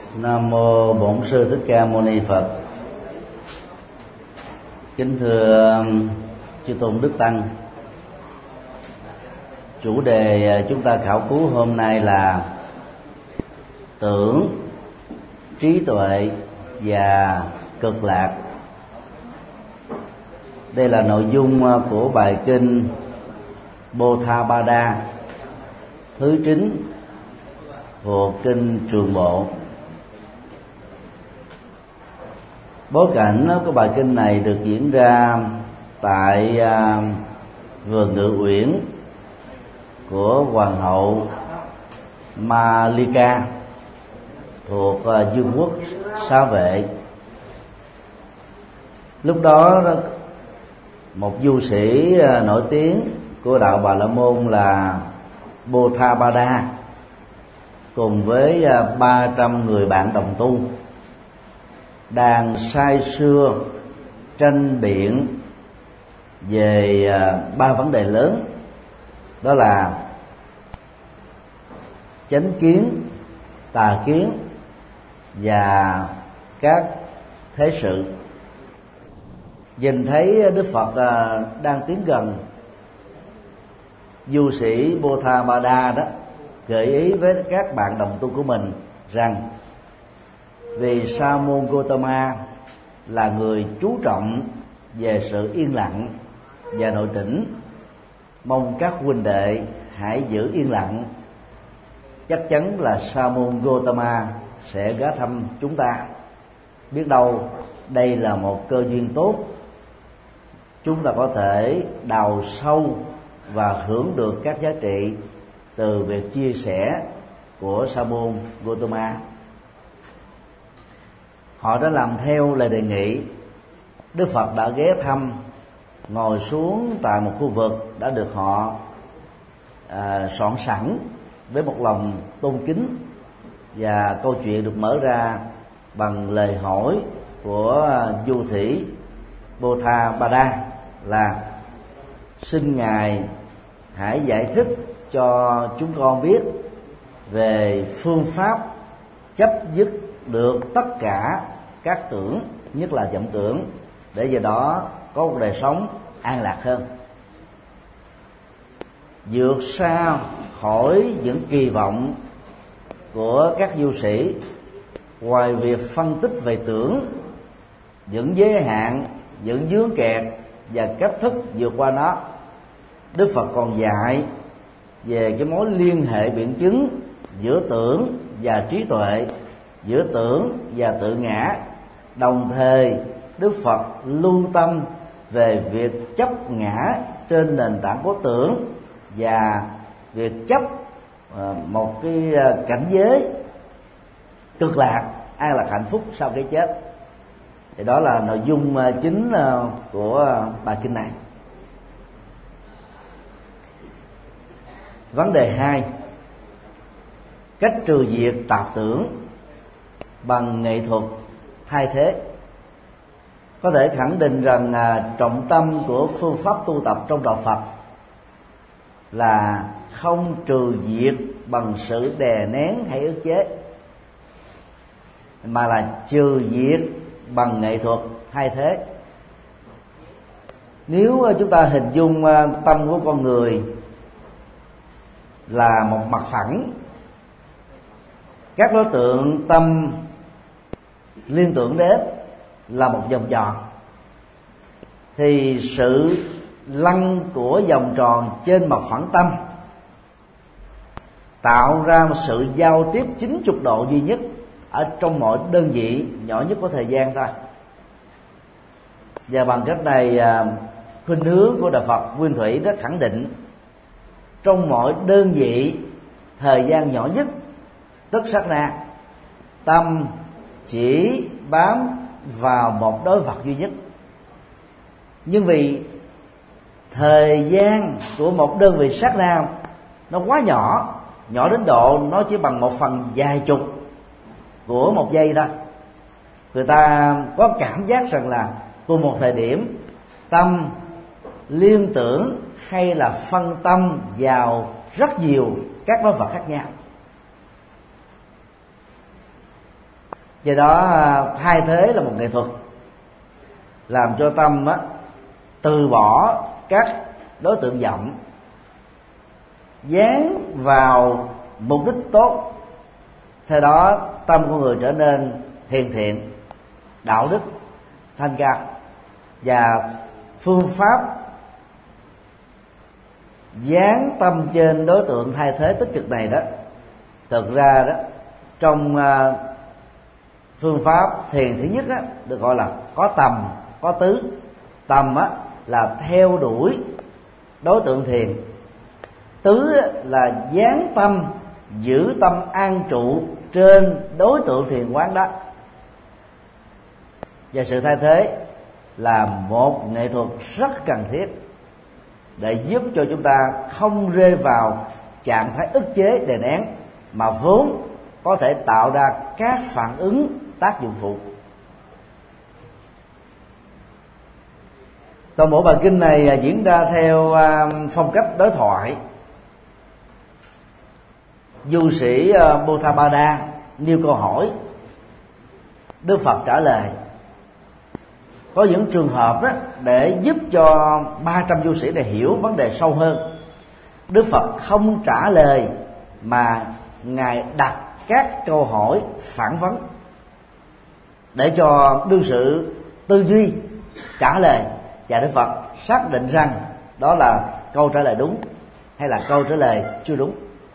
Nam mô Bổn Sư Thích Ca Mâu Ni Phật. Kính thưa chư tôn đức tăng, chủ đề chúng ta khảo cứu hôm nay là tưởng, trí tuệ và cực lạc. Đây là nội dung của bài kinh Bothapada thứ 9 thuộc kinh Trường Bộ. Bối cảnh của bài kinh này được diễn ra tại vườn Ngự Uyển của hoàng hậu Malika thuộc vương quốc Xá Vệ. Lúc đó một du sĩ nổi tiếng của đạo Bà La Môn là Bothapada cùng với 300 người bạn đồng tu đang say sưa tranh biện về 3 vấn đề lớn, đó là chánh kiến, tà kiến và các thế sự. Nhìn thấy Đức Phật đang tiến gần, du sĩ Bothapada đó gợi ý với các bạn đồng tu của mình rằng vì Sa môn Gotama là người chú trọng về sự yên lặng và nội tỉnh, mong các huynh đệ hãy giữ yên lặng. Chắc chắn là Sa môn Gotama sẽ ghé thăm chúng ta. Biết đâu đây là một cơ duyên tốt, chúng ta có thể đào sâu và hưởng được các giá trị từ việc chia sẻ của Sa môn Gotama. Họ đã làm theo lời đề nghị. Đức Phật đã ghé thăm, ngồi xuống tại một khu vực đã được họ soạn sẵn với một lòng tôn kính, và câu chuyện được mở ra bằng lời hỏi của du thủy Bothapada là: xin Ngài hãy giải thích cho chúng con biết về phương pháp chấp dứt được tất cả các tưởng, nhất là vọng tưởng, để do đó có một đời sống an lạc hơn. Vượt xa khỏi những kỳ vọng của các du sĩ, ngoài việc phân tích về tưởng, những giới hạn, những vướng kẹt và cách thức vượt qua nó, Đức Phật còn dạy về cái mối liên hệ biện chứng giữa tưởng và trí tuệ, giữa tưởng và tự ngã. Đồng thời Đức Phật lưu tâm về việc chấp ngã trên nền tảng của tưởng và việc chấp một cái cảnh giới cực lạc, an lạc hạnh phúc sau cái chết. Thì đó là nội dung chính của bài kinh này. Vấn đề 2: cách trừ diệt tạp tưởng bằng nghệ thuật thay thế. Có thể khẳng định rằng trọng tâm của phương pháp tu tập trong đạo Phật là không trừ diệt bằng sự đè nén hay ức chế, mà là trừ diệt bằng nghệ thuật thay thế. Nếu chúng ta hình dung tâm của con người là một mặt phẳng, các đối tượng tâm liên tưởng đến là một vòng tròn, thì sự lăn của vòng tròn trên mặt phẳng tâm tạo ra một sự giao tiếp 90 độ duy nhất ở trong mọi đơn vị nhỏ nhất của thời gian thôi. Và bằng cách này, khuynh hướng của Đạo Phật Nguyên Thủy rất khẳng định trong mọi đơn vị thời gian nhỏ nhất, tức sát na, tâm chỉ bám vào một đối vật duy nhất. Nhưng vì thời gian của một đơn vị sát na nó quá nhỏ, nhỏ đến độ nó chỉ bằng 1/10 vài chục của một giây thôi, người ta có cảm giác rằng là cùng một thời điểm tâm liên tưởng hay là phân tâm vào rất nhiều các đối vật khác nhau. Do đó thay thế là một nghệ thuật làm cho tâm từ bỏ các đối tượng vọng, dán vào mục đích tốt. Theo đó tâm của người trở nên hiền thiện, đạo đức, thanh cao. Và phương pháp dán tâm trên đối tượng thay thế tích cực này đó, thực ra đó trong phương pháp thiền thứ nhất được gọi là có tầm có tứ. Tầm là theo đuổi đối tượng thiền, tứ là dán tâm, giữ tâm an trụ trên đối tượng thiền quán đó. Và sự thay thế là một nghệ thuật rất cần thiết để giúp cho chúng ta không rơi vào trạng thái ức chế đè nén, mà vốn có thể tạo ra các phản ứng tác dụng phụ. Toàn bộ bài kinh này diễn ra theo phong cách đối thoại. Du sĩ Bodhabada nêu câu hỏi, Đức Phật trả lời. Có những trường hợp đó để giúp cho 300 du sĩ này hiểu vấn đề sâu hơn, Đức Phật không trả lời mà Ngài đặt các câu hỏi phản vấn để cho đương sự tư duy trả lời, và Đức Phật xác định rằng đó là câu trả lời đúng hay là câu trả lời chưa đúng.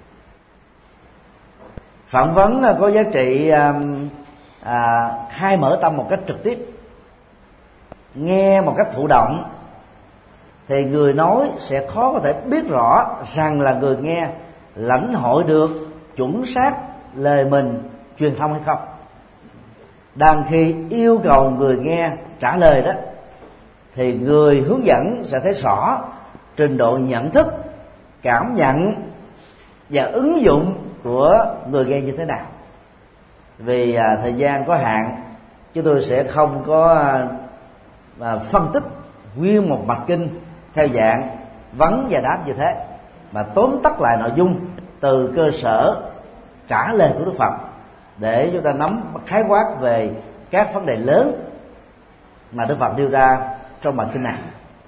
Phản vấn có giá trị khai mở tâm một cách trực tiếp. Nghe một cách thụ động thì người nói sẽ khó có thể biết rõ rằng là người nghe lãnh hội được chuẩn xác lời mình truyền thông hay không. Đang khi yêu cầu người nghe trả lời đó, thì người hướng dẫn sẽ thấy rõ trình độ nhận thức, cảm nhận và ứng dụng của người nghe như thế nào. Vì thời gian có hạn, chúng tôi sẽ không có phân tích nguyên một mạch kinh theo dạng vấn và đáp như thế, mà tóm tắt lại nội dung từ cơ sở trả lời của Đức Phật để chúng ta nắm khái quát về các vấn đề lớn mà Đức Phật đưa ra trong bản kinh này.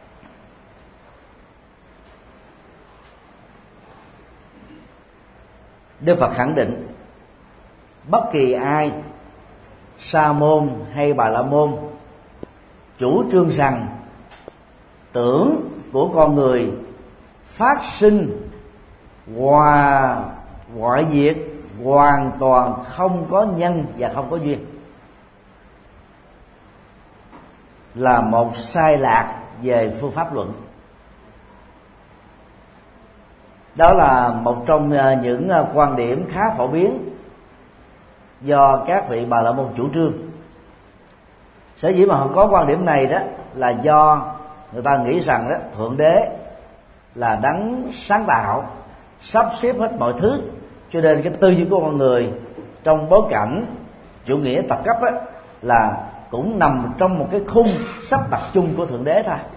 Đức Phật khẳng định bất kỳ ai, sa môn hay bà la môn, chủ trương rằng tưởng của con người phát sinh và ngoại diệt hoàn toàn không có nhân và không có duyên là một sai lạc về phương pháp luận. Đó là một trong những quan điểm khá phổ biến do các vị Bà La Môn chủ trương. Sở dĩ mà họ có quan điểm này đó là do người ta nghĩ rằng đó Thượng Đế là đấng sáng tạo, sắp xếp hết mọi thứ, cho nên cái tư duy của con người trong bối cảnh chủ nghĩa tập cấp đó, là cũng nằm trong một cái khung sắp đặt chung của Thượng Đế thôi.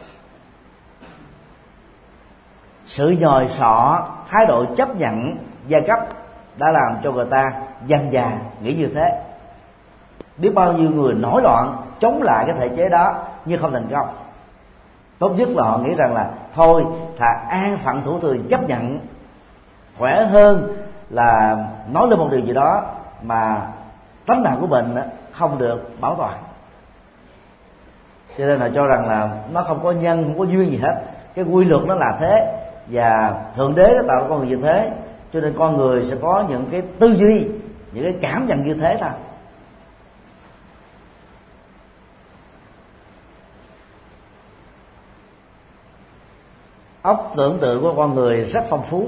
Sự nhồi sọ, thái độ chấp nhận giai cấp đã làm cho người ta dần dà nghĩ như thế. Biết bao nhiêu người nổi loạn chống lại cái thể chế đó nhưng không thành công. Tốt nhất là họ nghĩ rằng là thôi thà an phận thủ thường chấp nhận khỏe hơn là nói lên một điều gì đó mà tánh mạng của mình không được bảo toàn. Cho nên là cho rằng là nó không có nhân, không có duyên gì hết, cái quy luật nó là thế, và Thượng Đế đã tạo ra con người như thế, cho nên con người sẽ có những cái tư duy, những cái cảm nhận như thế thôi. Óc tưởng tượng của con người rất phong phú,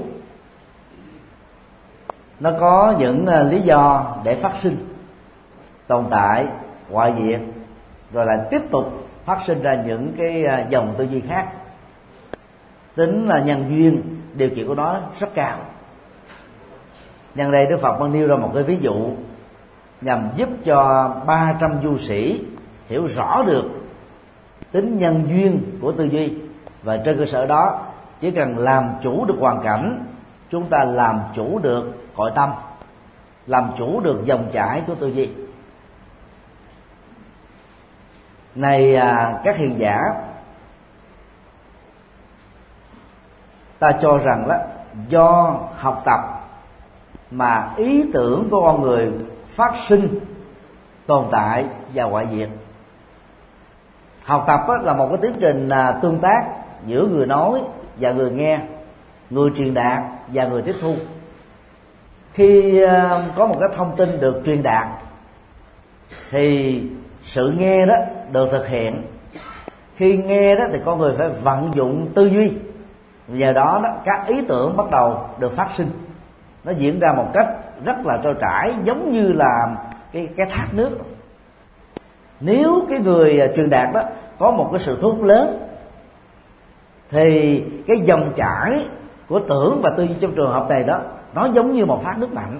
nó có những lý do để phát sinh, tồn tại, hoại diệt, rồi lại tiếp tục phát sinh ra những cái dòng tư duy khác. Tính là nhân duyên, điều kiện của nó rất cao. Nhân đây Đức Phật đang nêu ra một cái ví dụ nhằm giúp cho 300 du sĩ hiểu rõ được tính nhân duyên của tư duy, và trên cơ sở đó chỉ cần làm chủ được hoàn cảnh, chúng ta làm chủ được cõi tâm, làm chủ được dòng chảy của tư duy. Này các hiền giả, ta cho rằng đó, do học tập mà ý tưởng của con người phát sinh, tồn tại và hoại diệt. Học tập là một cái tiến trình tương tác giữa người nói và người nghe, người truyền đạt và người tiếp thu. Khi có một cái thông tin được truyền đạt thì sự nghe đó được thực hiện. Khi nghe đó thì con người phải vận dụng tư duy, nhờ đó các ý tưởng bắt đầu được phát sinh. Nó diễn ra một cách rất là trôi chảy, giống như là cái thác nước. Nếu cái người truyền đạt đó có một cái sự thu hút lớn thì cái dòng chảy của tưởng và tư duy trong trường hợp này đó, nó giống như một thác nước mạnh.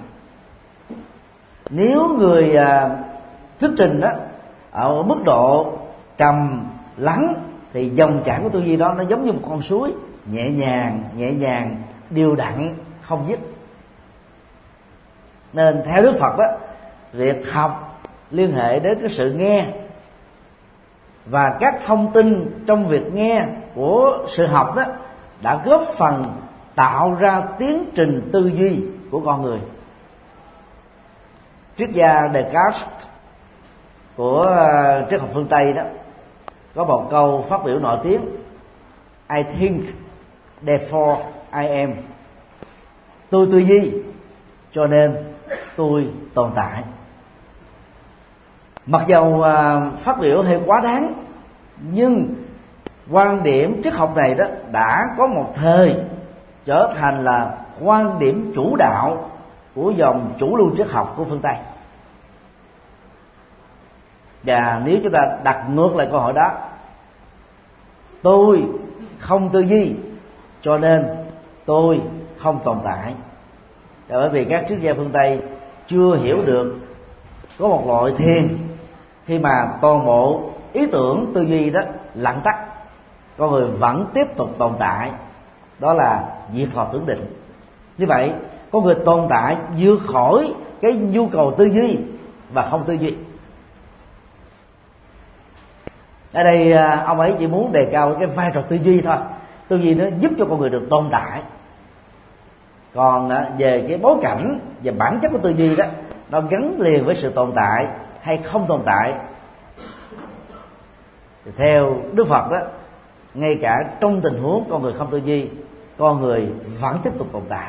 Nếu người thuyết trình đó ở mức độ trầm lắng thì dòng chảy của tư duy đó nó giống như một con suối, nhẹ nhàng, đều đặn, không dứt. Nên theo Đức Phật đó, việc học liên hệ đến cái sự nghe, và các thông tin trong việc nghe của sự học đó đã góp phần tạo ra tiến trình tư duy của con người. Triết gia Descartes của triết học phương Tây đó có một câu phát biểu nổi tiếng: I think, therefore I am. Tôi tư duy, cho nên tôi tồn tại. Mặc dầu phát biểu hơi quá đáng, nhưng quan điểm triết học này đó đã có một thời trở thành là quan điểm chủ đạo của dòng chủ lưu triết học của phương Tây. Và nếu chúng ta đặt ngược lại câu hỏi đó, tôi không tư duy, cho nên tôi không tồn tại. Là bởi vì các triết gia phương Tây chưa hiểu được có một loại thiền khi mà toàn bộ ý tưởng tư duy đó lặng tắt, con người vẫn tiếp tục tồn tại, đó là diệt thọ tưởng định. Như vậy con người tồn tại vượt khỏi cái nhu cầu tư duy và không tư duy. Ở đây ông ấy chỉ muốn đề cao cái vai trò tư duy thôi. Tư duy nó giúp cho con người được tồn tại. Còn về cái bối cảnh và bản chất của tư duy đó, nó gắn liền với sự tồn tại hay không tồn tại. Thì theo Đức Phật đó, ngay cả trong tình huống con người không tư duy, con người vẫn tiếp tục tồn tại.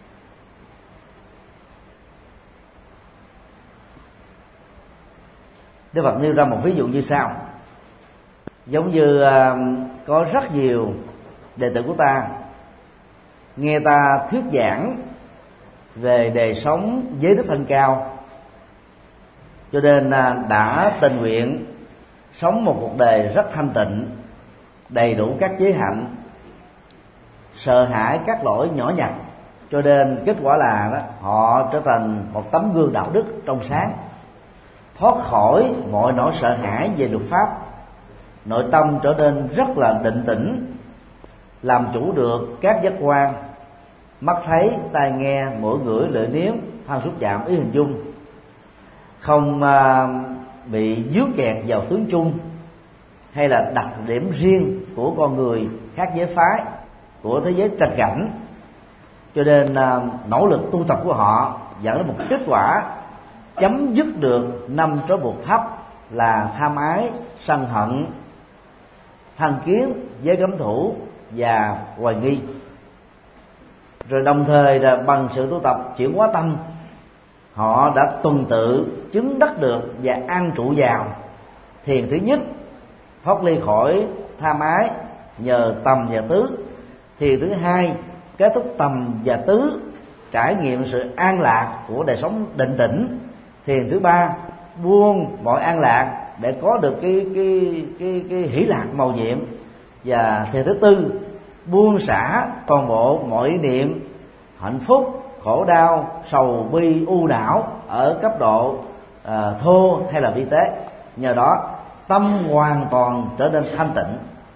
Đức Phật nêu ra một ví dụ như sau: giống như có rất nhiều đệ tử của ta nghe ta thuyết giảng về đời sống giới đức thanh cao, cho nên đã tình nguyện sống một cuộc đời rất thanh tịnh, đầy đủ các giới hạnh, sợ hãi các lỗi nhỏ nhặt, cho nên kết quả là đó, họ trở thành một tấm gương đạo đức trong sáng, thoát khỏi mọi nỗi sợ hãi về luật pháp, nội tâm trở nên rất là định tĩnh, làm chủ được các giác quan: mắt thấy, tai nghe, mũi ngửi, lưỡi nếm, thân xúc chạm, ý hình dung, không bị dướng kẹt vào tướng chung hay là đặc điểm riêng của con người khác giới phái, của thế giới trạch cảnh. Cho nên nỗ lực tu tập của họ dẫn đến một kết quả chấm dứt được 5 trói buộc thấp là tham ái, sân hận, thân kiến, giới cấm thủ và hoài nghi. Rồi đồng thời là bằng sự tu tập chuyển hóa tâm, họ đã tuần tự chứng đắc được và an trụ vào thiền thứ nhất, thoát ly khỏi tham ái nhờ tầm và tứ. Thiền thứ hai, kết thúc tầm và tứ, trải nghiệm sự an lạc của đời sống định tĩnh. Thiền thứ ba, buông mọi an lạc để có được cái hỷ lạc màu nhiệm. Và thiền thứ tư, buông xả toàn bộ mọi ý niệm hạnh phúc, khổ đau, sầu bi, u não ở cấp độ thô hay là vi tế. Nhờ đó tâm hoàn toàn trở nên thanh tịnh.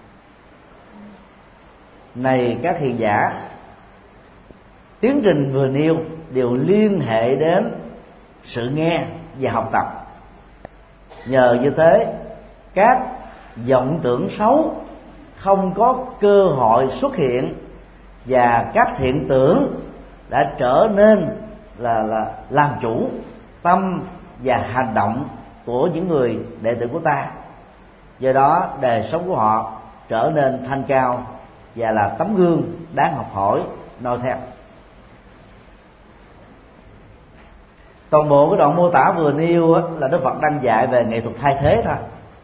Này các hiền giả, tiến trình vừa nêu đều liên hệ đến sự nghe và học tập. Nhờ như thế, các vọng tưởng xấu không có cơ hội xuất hiện, và các thiện tưởng đã trở nên là làm chủ tâm và hành động của những người đệ tử của ta. Do đó đời sống của họ trở nên thanh cao và là tấm gương đáng học hỏi noi theo. Toàn bộ cái đoạn mô tả vừa nêu là Đức Phật đang dạy về nghệ thuật thay thế thôi.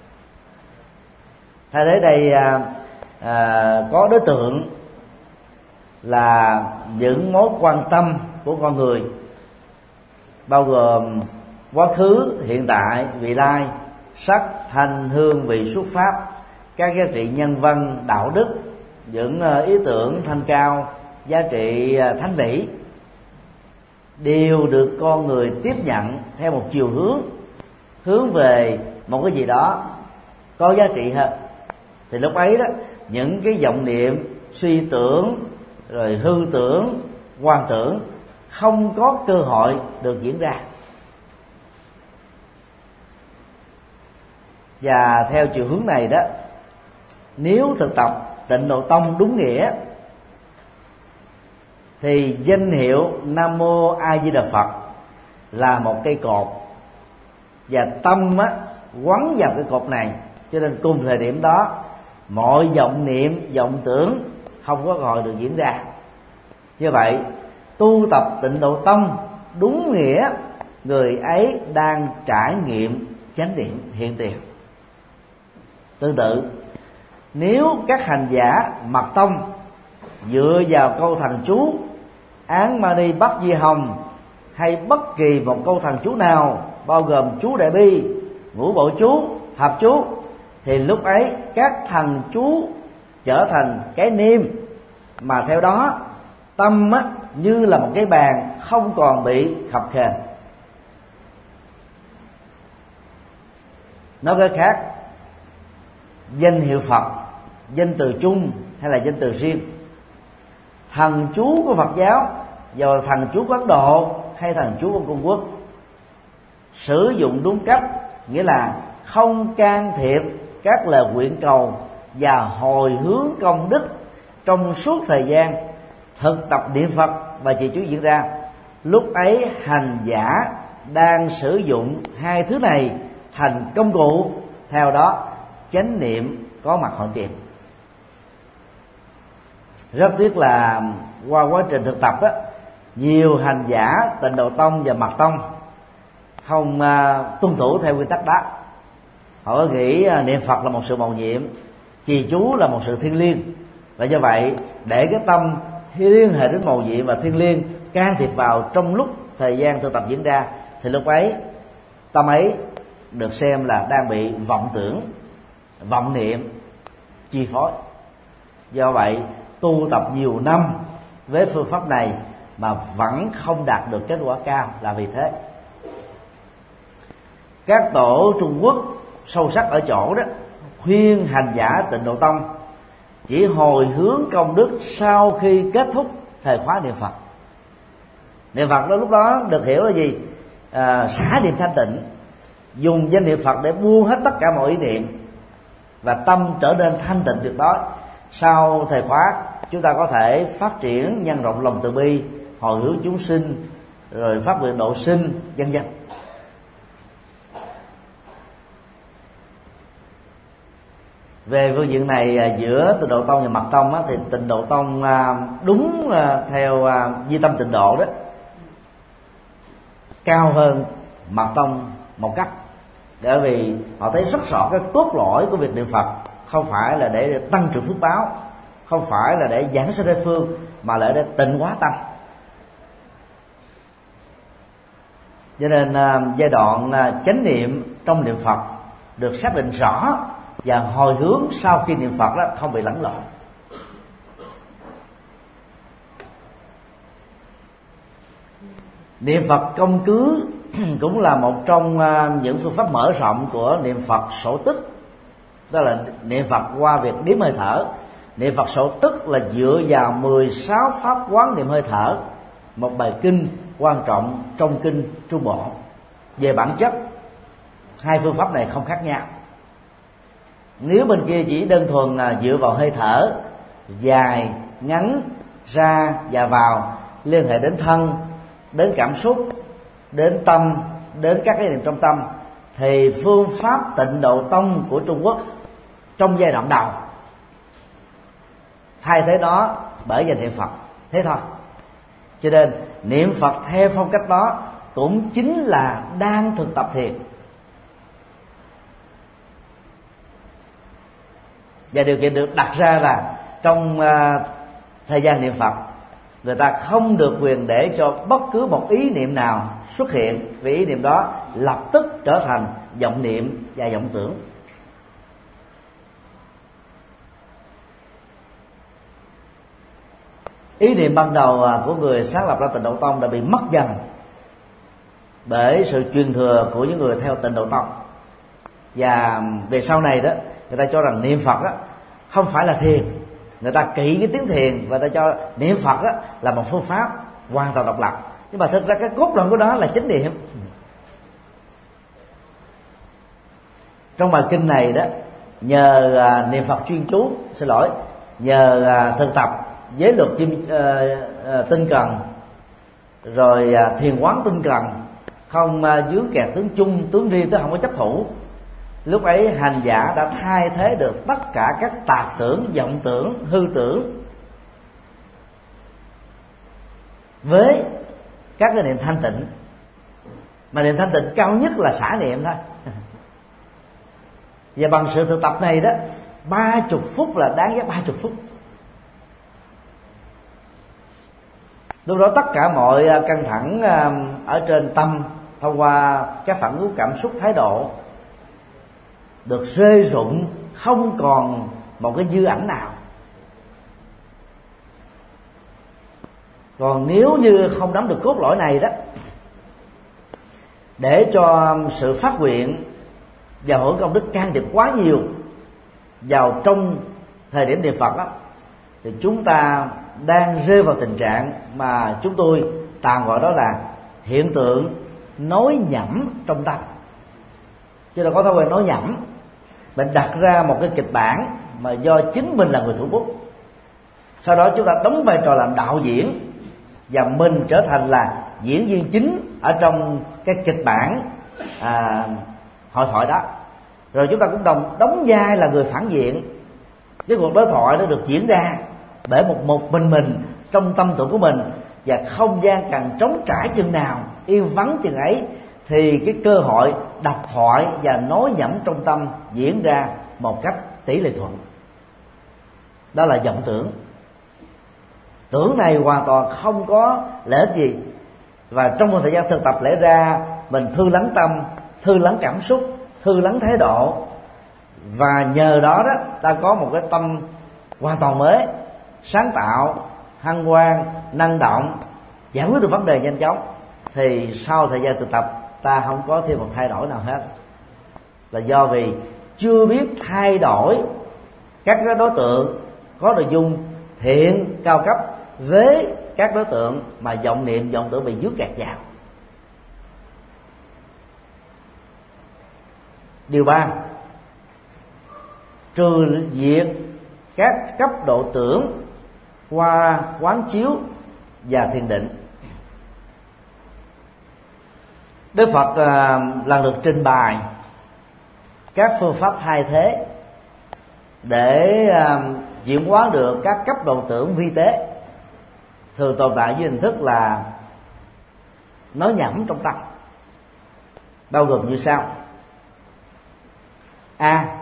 Thay thế đây có đối tượng là những mối quan tâm của con người, bao gồm quá khứ, hiện tại, vị lai, sắc, thanh, hương, vị, xuất pháp, các giá trị nhân văn, đạo đức, những ý tưởng thanh cao, giá trị thánh vĩ, đều được con người tiếp nhận theo một chiều hướng về một cái gì đó có giá trị hơn. Thì lúc ấy đó, những cái vọng niệm, suy tưởng, rồi hư tưởng, quan tưởng không có cơ hội được diễn ra. Và theo chiều hướng này đó, nếu thực tập Tịnh Độ Tông đúng nghĩa thì danh hiệu Nam Mô A Di Đà Phật là một cây cột, và tâm quấn vào cái cột này, cho nên cùng thời điểm đó mọi vọng niệm, vọng tưởng không có cơ hội được diễn ra. Như vậy tu tập Tịnh Độ Tông đúng nghĩa, người ấy đang trải nghiệm chánh niệm hiện tiền. Tương tự, nếu các hành giả mật tông dựa vào câu thần chú Án Mani Bắc Di Hồng hay bất kỳ một câu thần chú nào, bao gồm chú Đại Bi, Ngũ Bộ chú, Thập chú, thì lúc ấy các thần chú trở thành cái niêm, mà theo đó tâm như là một cái bàn không còn bị khập khềnh. Nói cách khác, danh hiệu Phật, danh từ chung hay là danh từ riêng, thần chú của Phật giáo, dù là thần chú của Ấn Độ hay thần chú của Trung Quốc, sử dụng đúng cách, nghĩa là không can thiệp các lời nguyện cầu và hồi hướng công đức trong suốt thời gian thực tập niệm Phật và trì chú diễn ra. Lúc ấy hành giả đang sử dụng hai thứ này thành công cụ, theo đó chánh niệm có mặt hội tiền. Rất tiếc là qua quá trình thực tập đó, nhiều hành giả Tịnh Độ Tông và Mật Tông không tuân thủ theo quy tắc đó. Họ nghĩ niệm Phật là một sự mầu nhiệm, trì chú là một sự thiêng liêng, và do vậy để cái tâm liên hệ đến mầu nhiệm và thiêng liêng can thiệp vào trong lúc thời gian thực tập diễn ra, thì lúc ấy tâm ấy được xem là đang bị vọng tưởng, vọng niệm chi phối. Do vậy tu tập nhiều năm với phương pháp này mà vẫn không đạt được kết quả cao là vì thế. Các tổ Trung Quốc sâu sắc ở chỗ đó khuyên hành giả Tịnh Độ Tông chỉ hồi hướng công đức sau khi kết thúc thời khóa niệm Phật. Niệm Phật đó lúc đó được hiểu là gì? Xả niệm thanh tịnh, dùng danh niệm Phật để buông hết tất cả mọi ý niệm và tâm trở nên thanh tịnh tuyệt đối. Sau thời khóa chúng ta có thể phát triển nhân rộng lòng từ bi, hồi hướng chúng sinh, rồi phát nguyện độ sinh, vân vân. Về phương diện này, giữa Tịnh Độ Tông và Mật Tông thì Tịnh Độ Tông đúng theo Di Tâm Tịnh Độ đó cao hơn Mật Tông một cách, bởi vì họ thấy rất rõ cái cốt lõi của việc niệm Phật không phải là để tăng trưởng phước báo, không phải là để giảng sanh Tây phương, mà là để tịnh hóa tâm. Cho nên giai đoạn chánh niệm trong niệm Phật được xác định rõ, và hồi hướng sau khi niệm Phật đó không bị lẫn lộn. Niệm Phật công cứ cũng là một trong những phương pháp mở rộng của niệm Phật sổ tức, đó là niệm Phật qua việc đếm hơi thở. Niệm Phật sổ tức là dựa vào 16 pháp quán niệm hơi thở, một bài kinh quan trọng trong kinh Trung Bộ. Về bản chất, hai phương pháp này không khác nhau. Nếu bên kia chỉ đơn thuần là dựa vào hơi thở dài ngắn, ra và vào, liên hệ đến thân, đến cảm xúc, đến tâm, đến các cái niệm trong tâm, thì phương pháp Tịnh Độ Tông của Trung Quốc trong giai đoạn đầu thay thế đó bởi danh niệm Phật, thế thôi. Cho nên niệm Phật theo phong cách đó cũng chính là đang thực tập thiền. Và điều kiện được đặt ra là trong thời gian niệm Phật, người ta không được quyền để cho bất cứ một ý niệm nào xuất hiện, vì ý niệm đó lập tức trở thành vọng niệm và vọng tưởng. Ý niệm ban đầu của người sáng lập ra Tịnh Độ Tông đã bị mất dần bởi sự truyền thừa của những người theo Tịnh Độ Tông. Và về sau này đó, người ta cho rằng niệm Phật á, không phải là thiền. Người ta kỹ cái tiếng thiền và người ta cho niệm Phật á, là một phương pháp hoàn toàn độc lập. Nhưng mà thực ra cái cốt lõi của đó là chánh niệm. Trong bài kinh này đó, nhờ niệm Phật chuyên chú, nhờ thực tập giới luật tinh cần, rồi thiền quán tinh cần, không dướng kẹt tướng chung tướng riêng, tới không có chấp thủ. Lúc ấy hành giả đã thay thế được tất cả các tạp tưởng, vọng tưởng, hư tưởng với các cái niệm thanh tịnh. Mà niệm thanh tịnh cao nhất là xả niệm thôi. Và bằng sự thực tập này đó, 30 phút là đáng giá 30 phút. Lúc đó tất cả mọi căng thẳng ở trên tâm thông qua các phản ứng cảm xúc, thái độ được rơi rụng, không còn một cái dư ảnh nào. Còn nếu như không nắm được cốt lõi này đó, để cho sự phát nguyện và hưởng công đức can thiệp quá nhiều vào trong thời điểm niệm Phật đó, thì chúng ta đang rơi vào tình trạng mà chúng tôi tạm gọi đó là hiện tượng nói nhẩm trong tâm. Chứ đâu có thói quen nói nhẩm. Mình đặt ra một cái kịch bản mà do chính mình là người thủ bút, sau đó chúng ta đóng vai trò làm đạo diễn, và mình trở thành là diễn viên chính ở trong cái kịch bản hội thoại đó. Rồi chúng ta cũng đóng vai là người phản diện. Cái cuộc đối thoại nó được diễn ra bởi một mình trong tâm tưởng của mình, và không gian càng trống trải chừng nào, yên vắng chừng ấy, thì cái cơ hội đọc thoại và nói nhẩm trong tâm diễn ra một cách tỷ lệ thuận. Đó là vọng tưởng. Tưởng này hoàn toàn không có lợi ích gì, và trong một thời gian thực tập lẽ ra mình thư lắng tâm, thư lắng cảm xúc, thư lắng thái độ, và nhờ đó đó ta có một cái tâm hoàn toàn mới, sáng tạo, hân hoan, năng động, giải quyết được vấn đề nhanh chóng. Thì sau thời gian thực tập ta không có thêm một thay đổi nào hết, là do vì chưa biết thay đổi các đối tượng có nội dung thiện cao cấp với các đối tượng mà vọng niệm, vọng tưởng bị dướng kẹt vào. Điều 3, trừ diệt các cấp độ tưởng qua quán chiếu và thiền định. Đức Phật lần lượt trình bày các phương pháp thay thế để chuyển hóa được các cấp độ tưởng vi tế, thường tồn tại dưới hình thức là nói nhẩm trong tâm, bao gồm như sau. A.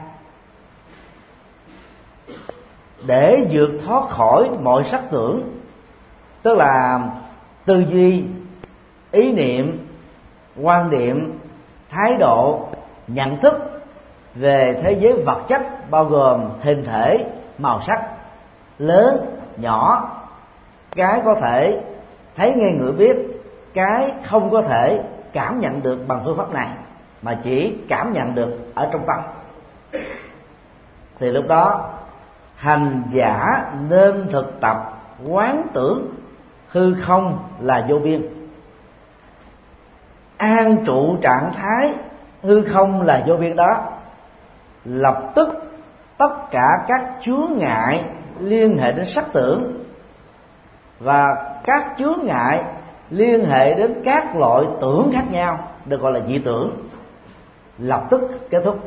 Để vượt thoát khỏi mọi sắc tưởng, tức là tư duy, ý niệm, quan điểm, thái độ, nhận thức về thế giới vật chất, bao gồm hình thể, màu sắc, lớn, nhỏ, cái có thể thấy nghe ngửi biết, cái không có thể cảm nhận được bằng phương pháp này, mà chỉ cảm nhận được ở trong tâm. Thì lúc đó hành giả nên thực tập quán tưởng hư không là vô biên, an trụ trạng thái hư không là vô biên đó, lập tức tất cả các chướng ngại liên hệ đến sắc tưởng và các chướng ngại liên hệ đến các loại tưởng khác nhau, được gọi là dị tưởng, lập tức kết thúc.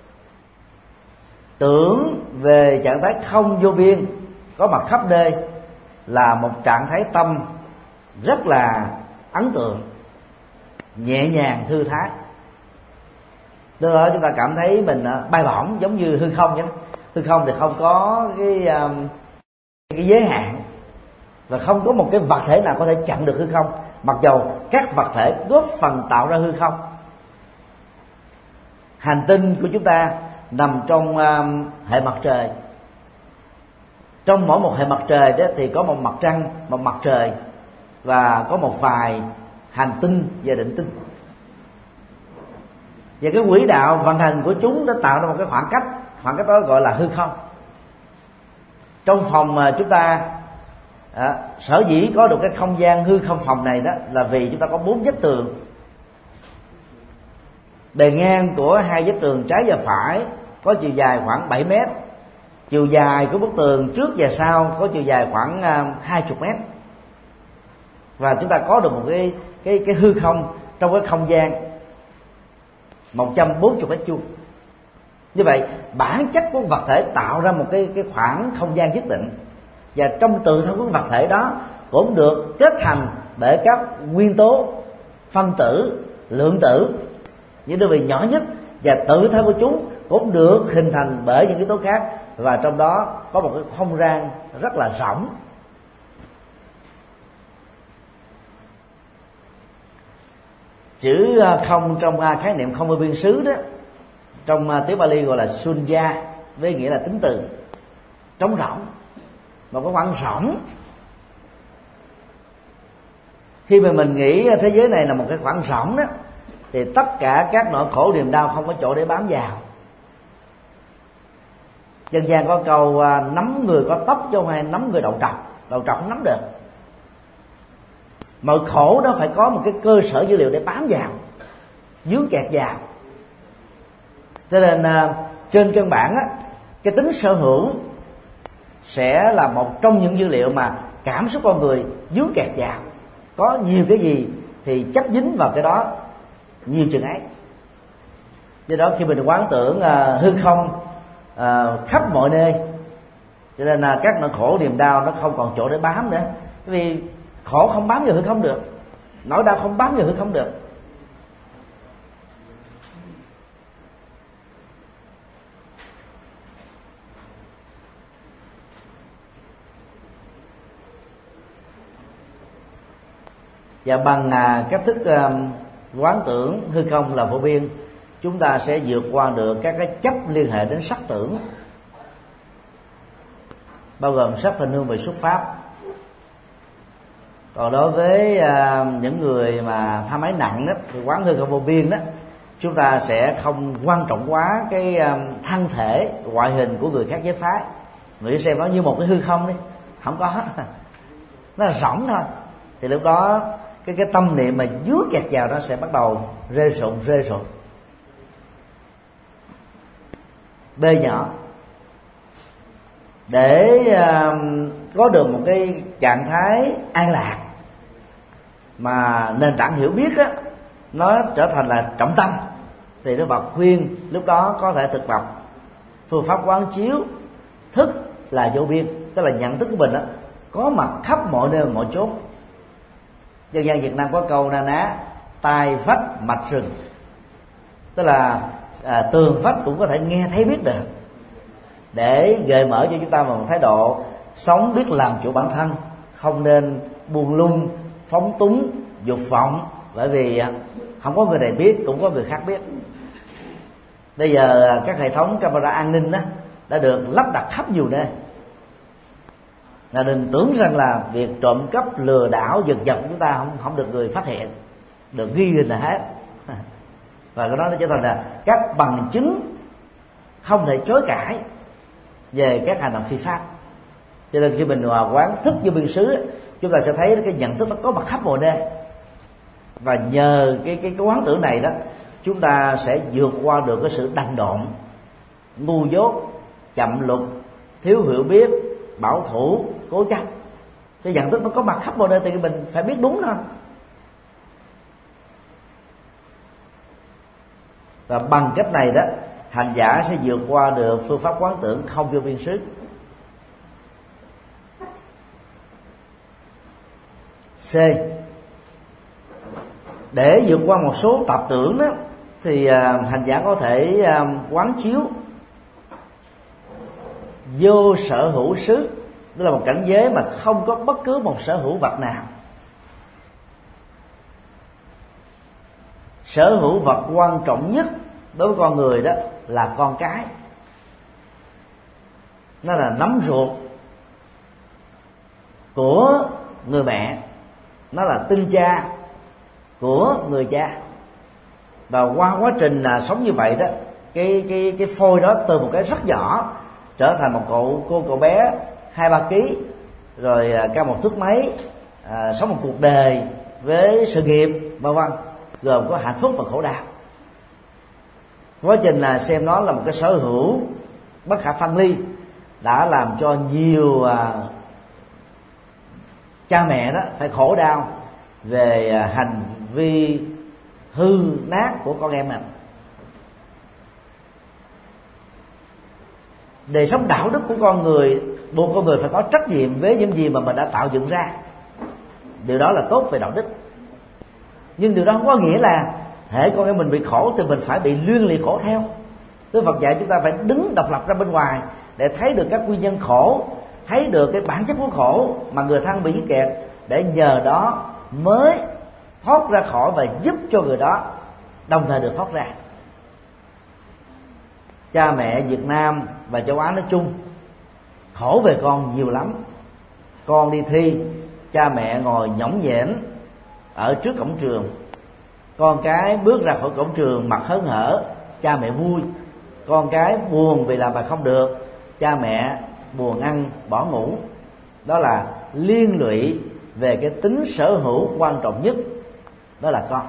Tưởng về trạng thái không vô biên có mặt khắp nơi là một trạng thái tâm rất là ấn tượng, nhẹ nhàng, thư thái. Từ đó chúng ta cảm thấy mình bay bổng giống như hư không vậy đó. Hư không thì không có cái giới hạn, và không có một cái vật thể nào có thể chặn được hư không, mặc dầu các vật thể góp phần tạo ra hư không. Hành tinh của chúng ta nằm trong hệ mặt trời. Trong mỗi một hệ mặt trời đó thì có một mặt trăng, một mặt trời, và có một vài hành tinh và định tinh. Và cái quỹ đạo vận hành của chúng đã tạo ra một cái khoảng cách đó gọi là hư không. Trong phòng mà chúng ta sở dĩ có được cái không gian hư không phòng này đó là vì chúng ta có 4 vách tường. Bề ngang của 2 vách tường trái và phải có chiều dài khoảng 7 mét. Chiều dài của bức tường trước và sau có chiều dài khoảng 20 mét. Và chúng ta có được một cái hư không trong cái không gian 140 mét vuông. Như vậy bản chất của vật thể tạo ra một cái khoảng không gian nhất định, và trong tự thân của vật thể đó cũng được kết thành bởi các nguyên tố phân tử, lượng tử, những đơn vị nhỏ nhất, và tự thân của chúng cũng được hình thành bởi những yếu tố khác, và trong đó có một cái không gian rất là rỗng. Chữ không trong khái niệm không vô biên xứ đó, trong tiếng Pali gọi là sunya, với nghĩa là tính từ trống rỗng, một cái khoảng rỗng. Khi mà mình nghĩ thế giới này là một cái khoảng rỗng đó, thì tất cả các nỗi khổ niềm đau không có chỗ để bám vào. Dân gian có câu nắm người có tóc chứ không hay nắm người đầu trọc không nắm được. Mọi khổ đó phải có một cái cơ sở dữ liệu để bám vào, dướng kẹt vào. Cho nên trên căn bản á, cái tính sở hữu sẽ là một trong những dữ liệu mà cảm xúc con người dướng kẹt vào. Có nhiều cái gì thì chấp dính vào cái đó nhiều chừng ấy. Do đó khi mình quán tưởng hư không khắp mọi nơi, cho nên các nỗi khổ niềm đau nó không còn chỗ để bám nữa. Vì khổ không bám vào hư không được, nỗi đau không bám vào hư không được. Và bằng cách thức quán tưởng hư không là vô biên, chúng ta sẽ vượt qua được các cái chấp liên hệ đến sắc tưởng, bao gồm sắc thanh hương và xuất pháp. Còn đối với những người mà tham ái nặng đó, thì quán hư không vô biên đó, chúng ta sẽ không quan trọng quá cái thân thể, ngoại hình của người khác giới phái. Người xem nó như một cái hư không đi, không có hết, nó là rỗng thôi. Thì lúc đó cái tâm niệm mà dướng kẹt vào nó sẽ bắt đầu rê rụng. B nhỏ. Để có được một cái trạng thái an lạc mà nền tảng hiểu biết á, nó trở thành là trọng tâm, thì Đức Phật khuyên lúc đó có thể thực tập phương pháp quán chiếu thức là vô biên, tức là nhận thức của mình á có mặt khắp mọi nơi mọi chốn. Dân gian Việt Nam có câu na ná tai vách mạch rừng, tức là tường vách cũng có thể nghe thấy biết được, để gợi mở cho chúng ta một thái độ sống biết làm chủ bản thân, không nên buông lung, phóng túng, dục vọng, bởi vì không có người này biết cũng có người khác biết. Bây giờ các hệ thống camera an ninh đó đã được lắp đặt khắp nhiều nơi, là đừng tưởng rằng là việc trộm cắp, lừa đảo, giật giật chúng ta không được người phát hiện, được ghi hình là hết. Và cái đó nó trở thành là các bằng chứng không thể chối cãi về các hành động phi pháp. Cho nên khi mình quán thức vô biên xứ, chúng ta sẽ thấy cái nhận thức nó có mặt khắp mọi nơi. Và nhờ cái quán tưởng này đó, chúng ta sẽ vượt qua được cái sự đần độn, ngu dốt, chậm lục, thiếu hiểu biết, bảo thủ, cố chấp. Cái nhận thức nó có mặt khắp mọi nơi thì mình phải biết đúng thôi. Và bằng cách này đó, hành giả sẽ vượt qua được phương pháp quán tưởng không vô biên sức. C. Để vượt qua một số tập tưởng đó, thì hành giả có thể quán chiếu vô sở hữu xứ, tức là một cảnh giới mà không có bất cứ một sở hữu vật nào. Sở hữu vật quan trọng nhất đối với con người đó là con cái. Nó là nắm ruột của người mẹ, nó là tinh cha của người cha. Và qua quá trình sống như vậy đó, cái phôi đó từ một cái rất nhỏ trở thành một cậu bé 2-3 kg, rồi cao 1 thước mấy, sống một cuộc đời với sự nghiệp vân vân, gồm có hạnh phúc và khổ đau. Quá trình là xem nó là một cái sở hữu bất khả phân ly, đã làm cho nhiều cha mẹ đó phải khổ đau về hành vi hư nát của con em mình. Đời sống đạo đức của con người buộc con người phải có trách nhiệm với những gì mà mình đã tạo dựng ra. Điều đó là tốt về đạo đức. Nhưng điều đó không có nghĩa là hễ con em mình bị khổ thì mình phải bị luyên lị khổ theo. Đức Phật dạy chúng ta phải đứng độc lập ra bên ngoài để thấy được các nguyên nhân khổ, thấy được cái bản chất của khổ mà người thân bị dính kẹt, để nhờ đó mới thoát ra khỏi và giúp cho người đó đồng thời được thoát ra. Cha mẹ Việt Nam và châu Á nói chung khổ về con nhiều lắm. Con đi thi, cha mẹ ngồi nhõng nhẽn ở trước cổng trường, con cái bước ra khỏi cổng trường mặt hớn hở, cha mẹ vui. Con cái buồn vì làm bài không được, cha mẹ buồn ăn bỏ ngủ. Đó là liên lụy về cái tính sở hữu quan trọng nhất, đó là con.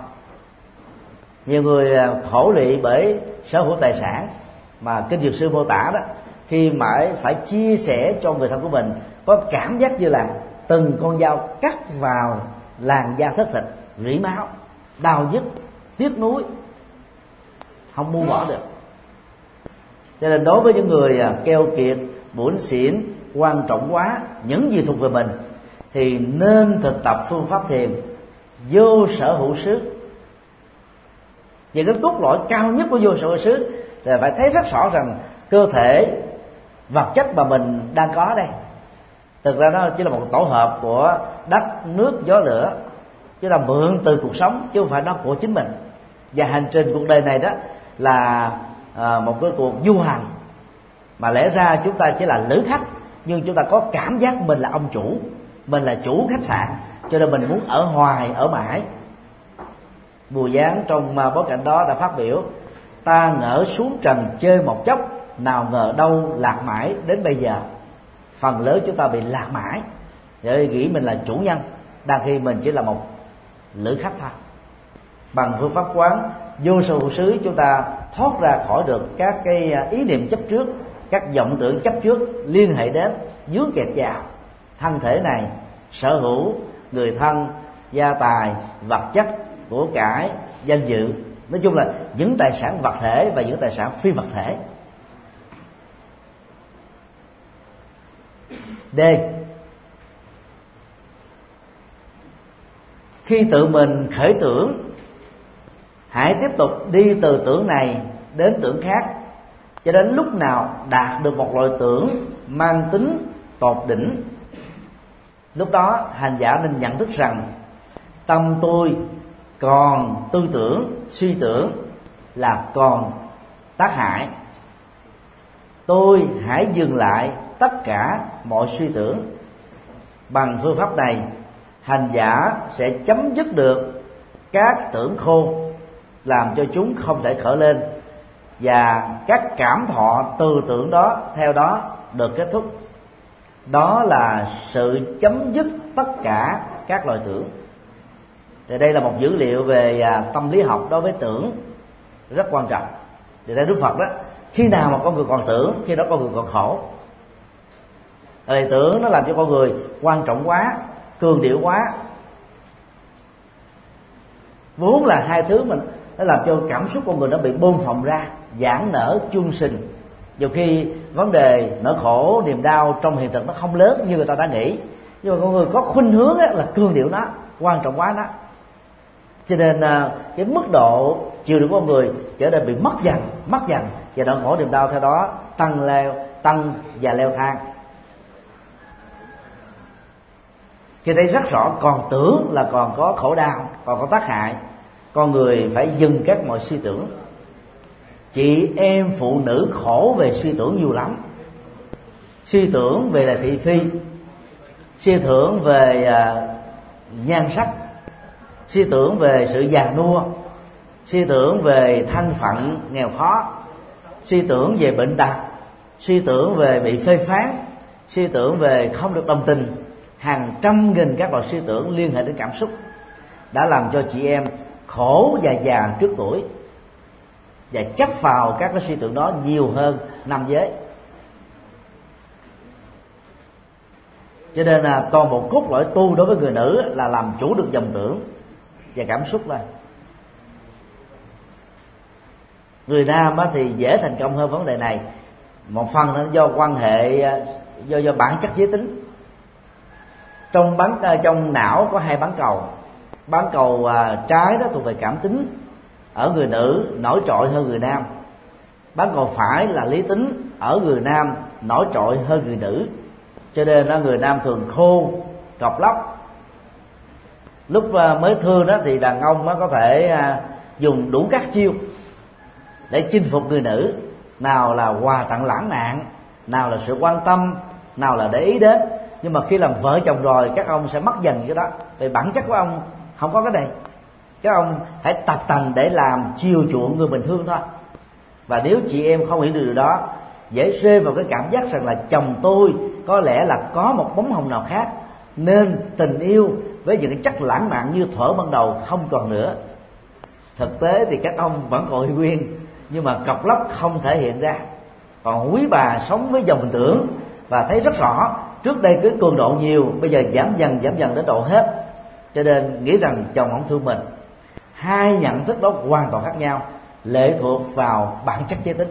Nhiều người khổ lụy bởi sở hữu tài sản mà kinh dược sư mô tả đó, khi mãi phải chia sẻ cho người thân của mình, có cảm giác như là từng con dao cắt vào làn da thất thịt, rỉ máu, đau nhức, tiếc nuối, không buông bỏ được. Cho nên đối với những người keo kiệt, bủn xỉn, quan trọng quá những gì thuộc về mình, thì nên thực tập phương pháp thiền vô sở hữu xứ. Vì cái cốt lõi cao nhất của vô sở hữu xứ là phải thấy rất rõ rằng cơ thể vật chất mà mình đang có đây, thực ra nó chỉ là một tổ hợp của đất, nước, gió, lửa, chứ là mượn từ cuộc sống, chứ không phải nó của chính mình. Và hành trình cuộc đời này đó là một cái cuộc du hành, mà lẽ ra chúng ta chỉ là lữ khách, nhưng chúng ta có cảm giác mình là ông chủ, mình là chủ khách sạn, cho nên mình muốn ở hoài, ở mãi. Bùi Giáng trong bối cảnh đó đã phát biểu: ta ngỡ xuống trần chơi một chốc, nào ngờ đâu lạc mãi đến bây giờ. Phần lớn chúng ta bị lạc mãi để nghĩ mình là chủ nhân, đang khi mình chỉ là một lữ khách thôi. Bằng phương pháp quán vô sở hữu xứ, chúng ta thoát ra khỏi được các cái ý niệm chấp trước, các vọng tưởng chấp trước liên hệ đến, dướng kẹt vào thân thể này, sở hữu người thân, gia tài, vật chất, của cải, danh dự, nói chung là những tài sản vật thể và những tài sản phi vật thể. D. Khi tự mình khởi tưởng, hãy tiếp tục đi từ tưởng này đến tưởng khác, cho đến lúc nào đạt được một loại tưởng mang tính tột đỉnh. Lúc đó hành giả nên nhận thức rằng tâm tôi còn tư tưởng, suy tưởng là còn tác hại. Tôi hãy dừng lại tất cả mọi suy tưởng. Bằng phương pháp này, hành giả sẽ chấm dứt được các tưởng khô, làm cho chúng không thể khởi lên, và các cảm thọ từ tưởng đó theo đó được kết thúc. Đó là sự chấm dứt tất cả các loại tưởng. Thì đây là một dữ liệu về tâm lý học đối với tưởng rất quan trọng. Thì theo Đức Phật đó, Khi nào mà con người còn tưởng, khi đó con người còn khổ. Tại tưởng nó làm cho con người quan trọng quá, cường điệu quá. Vốn là hai thứ mình nó làm cho cảm xúc con người nó bị bơm phồng ra, giãn nở chuông sình. Nhiều khi vấn đề nỗi khổ, niềm đau trong hiện thực nó không lớn như người ta đã nghĩ, nhưng mà con người có khuynh hướng là cường điệu nó, quan trọng quá nó. Cho nên cái mức độ chịu đựng của con người trở nên bị mất dần, và nỗi khổ niềm đau theo đó tăng và leo thang. Khi thấy rất rõ còn tưởng là còn có khổ đau, còn có tác hại, con người phải dừng các mọi suy tưởng. Chị em phụ nữ khổ về suy tưởng nhiều lắm. Suy tưởng về là thị phi, suy tưởng về nhan sắc, suy tưởng về sự già nua, suy tưởng về thân phận nghèo khó, suy tưởng về bệnh tật, suy tưởng về bị phê phán, suy tưởng về không được đồng tình. Hàng trăm nghìn các loại suy tưởng liên hệ đến cảm xúc đã làm cho chị em khổ và già trước tuổi, và chấp vào các cái suy tưởng đó nhiều hơn nam giới. Cho nên là toàn bộ cốt lõi tu đối với người nữ là làm chủ được dòng tưởng và cảm xúc này. Người nam thì dễ thành công hơn vấn đề này. Một phần là do quan hệ, do bản chất giới tính. Trong não có hai bán cầu. Bán cầu trái đó thuộc về cảm tính, ở người nữ nổi trội hơn người nam. Bán cầu phải là lý tính, ở người nam nổi trội hơn người nữ. Cho nên người nam thường khô, cọc lóc. Lúc mới thương đó thì đàn ông có thể dùng đủ các chiêu để chinh phục người nữ. Nào là quà tặng lãng mạn, nào là sự quan tâm, nào là để ý đến. Nhưng mà khi làm vợ chồng rồi, các ông sẽ mất dần cái đó. Vì bản chất của ông không có cái này. Các ông phải tập tành để làm chiều chuộng người mình thương thôi. Và nếu chị em không hiểu được điều đó, dễ rơi vào cái cảm giác rằng là chồng tôi có lẽ là có một bóng hồng nào khác, nên tình yêu với những cái chất lãng mạn như thuở ban đầu không còn nữa. Thực tế thì các ông vẫn còn yêu nguyên, nhưng mà cọc lóc không thể hiện ra. Còn quý bà sống với dòng tưởng và thấy rất rõ trước đây cái cường độ nhiều, bây giờ giảm dần đến độ hết, cho nên nghĩ rằng chồng không thương mình. Hai nhận thức đó hoàn toàn khác nhau, lệ thuộc vào bản chất giới tính.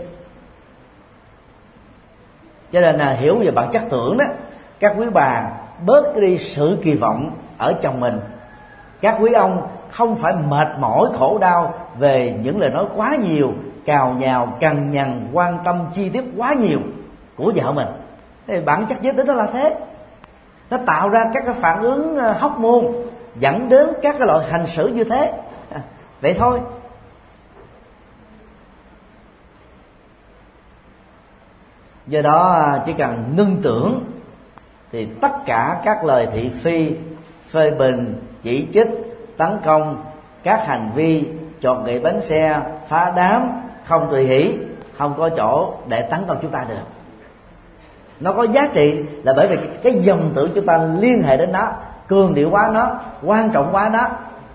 Cho nên là hiểu về bản chất tưởng đó, các quý bà bớt đi sự kỳ vọng ở chồng mình. Các quý ông không phải mệt mỏi khổ đau về những lời nói quá nhiều, cào nhào, cằn nhằn, quan tâm chi tiết quá nhiều của vợ mình. Thì bản chất giới tính đó là thế. Nó tạo ra các cái phản ứng hormone dẫn đến các cái loại hành xử như thế. Vậy thôi. Do đó chỉ cần ngưng tưởng thì tất cả các lời thị phi, phê bình, chỉ trích, tấn công, các hành vi chọt gậy bánh xe, phá đám, không tùy hỷ, không có chỗ để tấn công chúng ta được. Nó có giá trị là bởi vì cái dòng tưởng chúng ta liên hệ đến nó, cường điệu quá nó, quan trọng quá nó.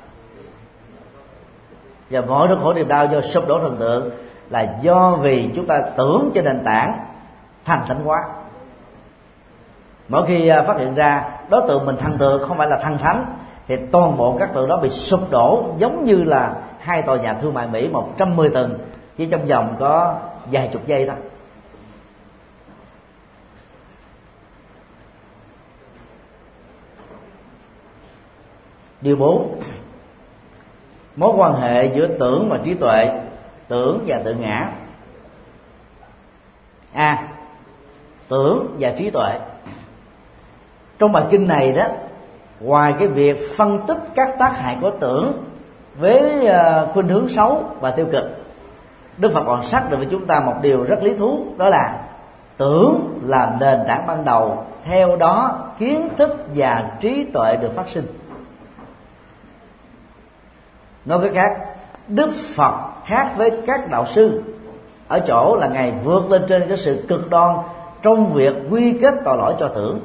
Và mọi nỗi khổ niềm đau do sụp đổ thần tượng là do vì chúng ta tưởng trên nền tảng thành thánh quá. Mỗi khi phát hiện ra đối tượng mình thần tượng không phải là thần thánh, thì toàn bộ các tượng đó bị sụp đổ, giống như là hai tòa nhà thương mại Mỹ 110 tầng chỉ trong vòng có vài chục giây thôi. Điều 4. Mối quan hệ giữa tưởng và trí tuệ, tưởng và tự ngã. Tưởng và trí tuệ. Trong bài kinh này đó, ngoài cái việc phân tích các tác hại của tưởng với khuynh hướng xấu và tiêu cực, Đức Phật còn xác định với chúng ta một điều rất lý thú, đó là tưởng là nền tảng ban đầu, theo đó kiến thức và trí tuệ được phát sinh. Nói cách khác, Đức Phật khác với các đạo sư ở chỗ là Ngài vượt lên trên cái sự cực đoan trong việc quy kết tội lỗi cho tưởng.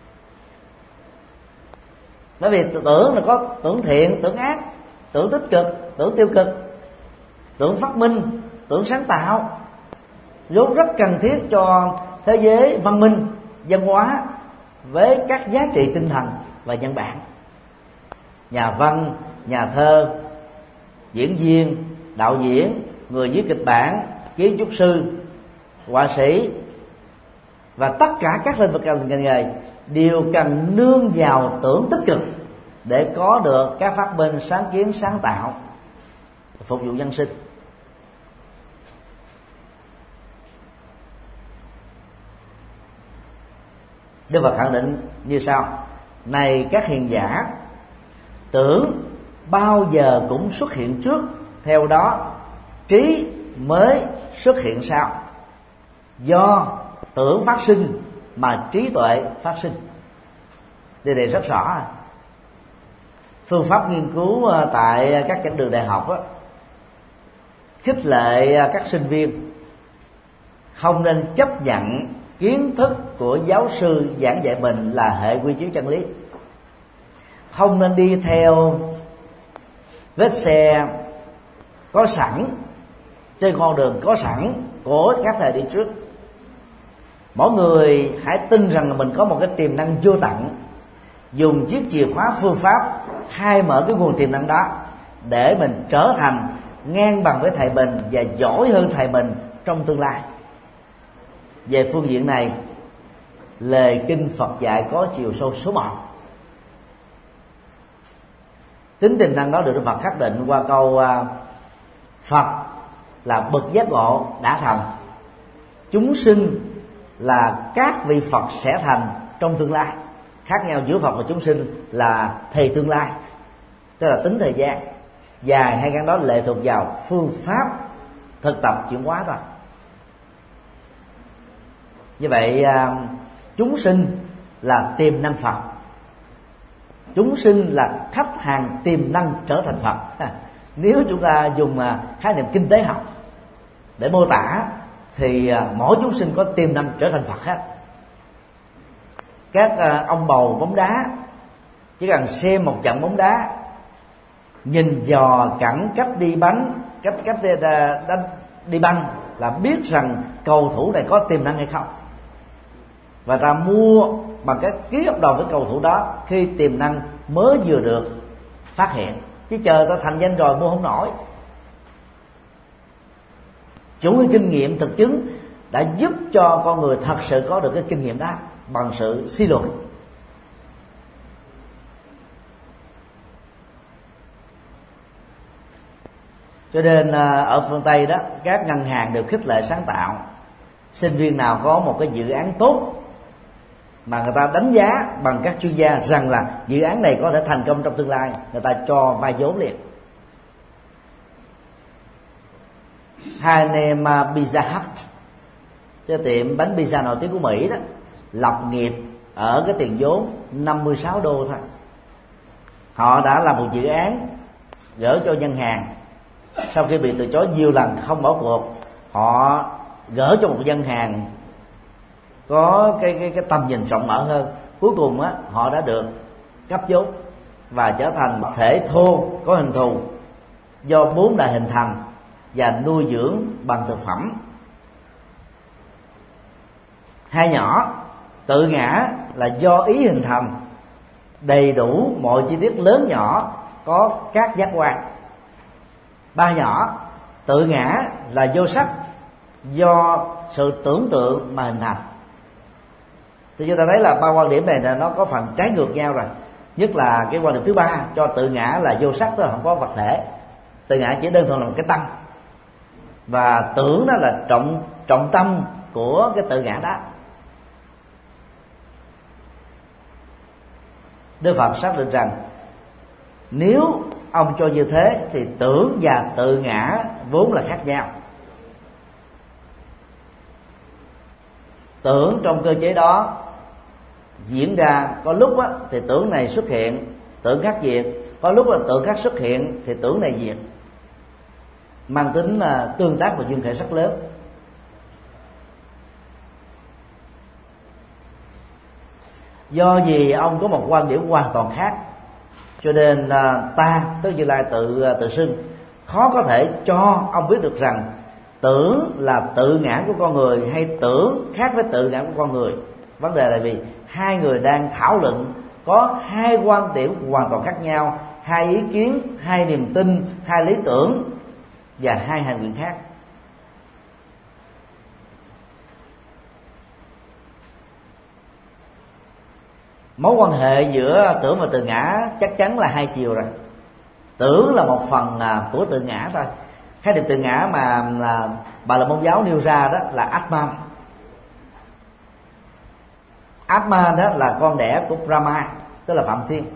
Bởi vì tưởng là có tưởng thiện, tưởng ác, tưởng tích cực, tưởng tiêu cực, tưởng phát minh, tưởng sáng tạo. vốn rất cần thiết cho thế giới văn minh, văn hóa với các giá trị tinh thần và nhân bản. Nhà văn, nhà thơ, diễn viên, đạo diễn, người viết kịch bản, kiến trúc sư, họa sĩ và tất cả các lĩnh vực ngành nghề đều cần nương vào tưởng tích cực để có được các phát minh, sáng kiến, sáng tạo phục vụ dân sinh. Đức Phật khẳng định như sau: này các hiền giả, tưởng bao giờ cũng xuất hiện trước, theo đó trí mới xuất hiện sau. Do tưởng phát sinh mà trí tuệ phát sinh. Điều này rất rõ. Phương pháp nghiên cứu tại các giảng đường đại học đó, khích lệ các sinh viên không nên chấp nhận kiến thức của giáo sư giảng dạy mình là hệ quy chiếu chân lý, không nên đi theo vết xe có sẵn trên con đường có sẵn của các thầy đi trước. Mỗi người hãy tin rằng là mình có một cái tiềm năng vô tận, dùng chiếc chìa khóa phương pháp khai mở cái nguồn tiềm năng đó để mình trở thành ngang bằng với thầy mình và giỏi hơn thầy mình trong tương lai. Về phương diện này, lời kinh Phật dạy có chiều sâu số 1. Tính tiềm năng đó được Đức Phật khẳng định qua câu Phật là bậc giác ngộ đã thành, chúng sinh là các vị Phật sẽ thành trong tương lai. Khác nhau giữa Phật và chúng sinh là thời tương lai, tức là tính thời gian dài hay ngắn, đó lệ thuộc vào phương pháp thực tập chuyển hóa thôi. Như vậy chúng sinh là tiềm năng Phật, chúng sinh là khách hàng tiềm năng trở thành Phật. Nếu chúng ta dùng khái niệm kinh tế học để mô tả thì mỗi chúng sinh có tiềm năng trở thành Phật hết. Các ông bầu bóng đá chỉ cần xem một trận bóng đá, nhìn dò cẳng cách đi bánh, cách đi banh là biết rằng cầu thủ này có tiềm năng hay không, và ta mua bằng cái ký hợp đồng với cầu thủ đó khi tiềm năng mới vừa được phát hiện, chứ chờ ta thành danh rồi mua không nổi. Chủ nghĩa kinh nghiệm thực chứng đã giúp cho con người thật sự có được cái kinh nghiệm đó bằng sự suy luận. Cho nên ở phương Tây đó, các ngân hàng đều khích lệ sáng tạo. Sinh viên nào có một cái dự án tốt mà người ta đánh giá bằng các chuyên gia rằng là dự án này có thể thành công trong tương lai, người ta cho vay vốn liền. Hai anh em Pizza Hut, cái tiệm bánh pizza nổi tiếng của Mỹ đó, lập nghiệp ở cái tiền vốn $56 thôi. Họ đã làm một dự án gửi cho ngân hàng, sau khi bị từ chối nhiều lần không bỏ cuộc, họ gửi cho một ngân hàng có cái tầm nhìn rộng mở hơn. Cuối cùng á, họ đã được cấp vốn và trở thành thể thô có hình thù do 4 đại hình thành và nuôi dưỡng bằng thực phẩm. Hai nhỏ tự ngã là do ý hình thành, đầy đủ mọi chi tiết lớn nhỏ, có các giác quan. Ba nhỏ tự ngã là vô sắc, do sự tưởng tượng mà hình thành. Thì chúng ta thấy là ba quan điểm này là nó có phần trái ngược nhau rồi. Nhất là cái quan điểm thứ ba cho tự ngã là vô sắc, tức là không có vật thể. Tự ngã chỉ đơn thuần là một cái tâm, và tưởng đó là trọng tâm của cái tự ngã đó. Đức Phật xác định rằng nếu ông cho như thế thì tưởng và tự ngã vốn là khác nhau. Tưởng trong cơ chế đó diễn ra, có lúc á, thì tưởng này xuất hiện, tưởng khác diệt, có lúc là tưởng khác xuất hiện thì tưởng này diệt, mang tính là tương tác và duyên khởi rất lớn. Do vì ông có một quan điểm hoàn toàn khác, cho nên ta, tức Như Lai tự xưng, khó có thể cho ông biết được rằng tưởng là tự ngã của con người hay tưởng khác với tự ngã của con người. Vấn đề là vì hai người đang thảo luận có hai quan điểm hoàn toàn khác nhau, hai ý kiến, hai niềm tin, hai lý tưởng và hai hành nguyện khác. Mối quan hệ giữa tưởng và tự ngã chắc chắn là hai chiều rồi. Tưởng là một phần của tự ngã thôi. Khái niệm tự ngã mà Bà La Môn giáo nêu ra đó là Atman. Atman đó là con đẻ của Brahma, tức là Phạm Thiên.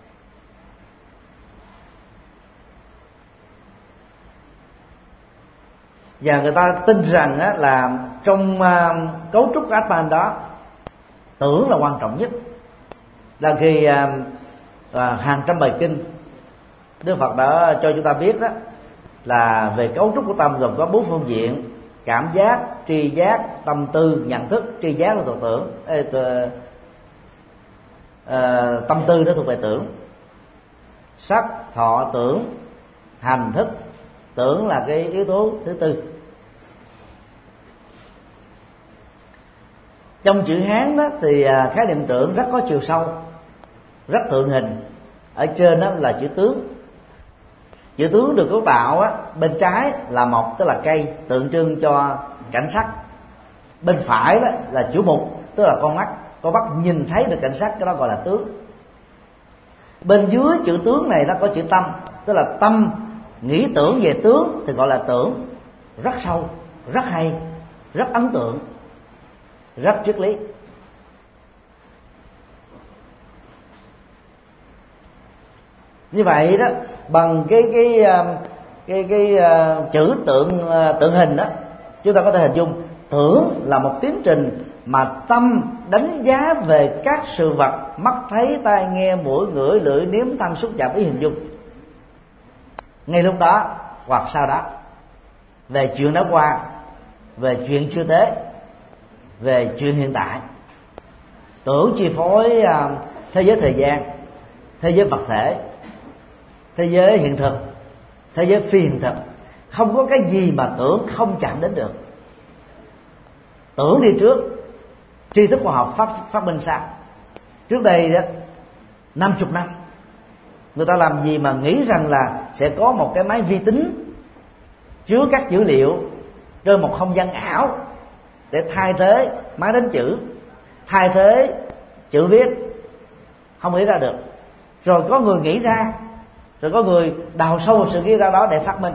Và người ta tin rằng là trong cấu trúc của Atman đó, tưởng là quan trọng nhất. Là khi hàng trăm bài kinh Đức Phật đã cho chúng ta biết đó, là về cấu trúc của tâm gồm có 4 phương diện: cảm giác, tri giác, tâm tư, nhận thức. Tri giác là thuộc tưởng, tâm tư đó thuộc về tưởng. Sắc, thọ, tưởng, hành, thức. Tưởng là cái yếu tố thứ tư. Trong chữ Hán đó thì khái niệm tưởng rất có chiều sâu, rất tượng hình. Ở trên đó là chữ tướng. Chữ tướng được cấu tạo bên trái là mộc, tức là cây, tượng trưng cho cảnh sắc. Bên phải đó là chữ mục, tức là con mắt nhìn thấy được cảnh sắc, cái đó gọi là tướng. Bên dưới chữ tướng này nó có chữ tâm, tức là tâm nghĩ tưởng về tướng thì gọi là tưởng. Rất sâu, rất hay, rất ấn tượng, rất triết lý. Như vậy đó, bằng cái chữ tượng hình đó, chúng ta có thể hình dung tưởng là một tiến trình mà tâm đánh giá về các sự vật mắt thấy, tai nghe, mũi ngửi, lưỡi nếm, thân xúc chạm, ý hình dung ngay lúc đó hoặc sau đó, về chuyện đã qua, về chuyện chưa tới, về chuyện hiện tại. Tưởng chi phối thế giới thời gian, thế giới vật thể, thế giới hiện thực, thế giới phi hiện thực. Không có cái gì mà tưởng không chạm đến được. Tưởng đi trước, tri thức khoa học phát minh sau. Trước đây đó 50 năm, người ta làm gì mà nghĩ rằng là sẽ có một cái máy vi tính chứa các dữ liệu trên một không gian ảo để thay thế máy đánh chữ, thay thế chữ viết. Không nghĩ ra được. Rồi có người nghĩ ra, rồi có người đào sâu vào sự nghĩ ra đó để phát minh.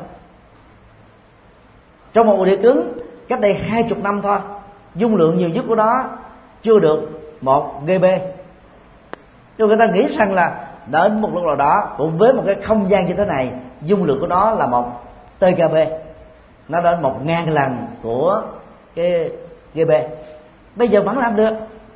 Trong một bộ đĩa cứng cách đây 20 năm thôi, dung lượng nhiều nhất của nó chưa được 1 GB. Nhưng người ta nghĩ rằng là đến một lúc nào đó, cũng với một cái không gian như thế này, dung lượng của nó là 1 TB, nó đến 1000 lần của cái GB. Bây giờ vẫn làm được.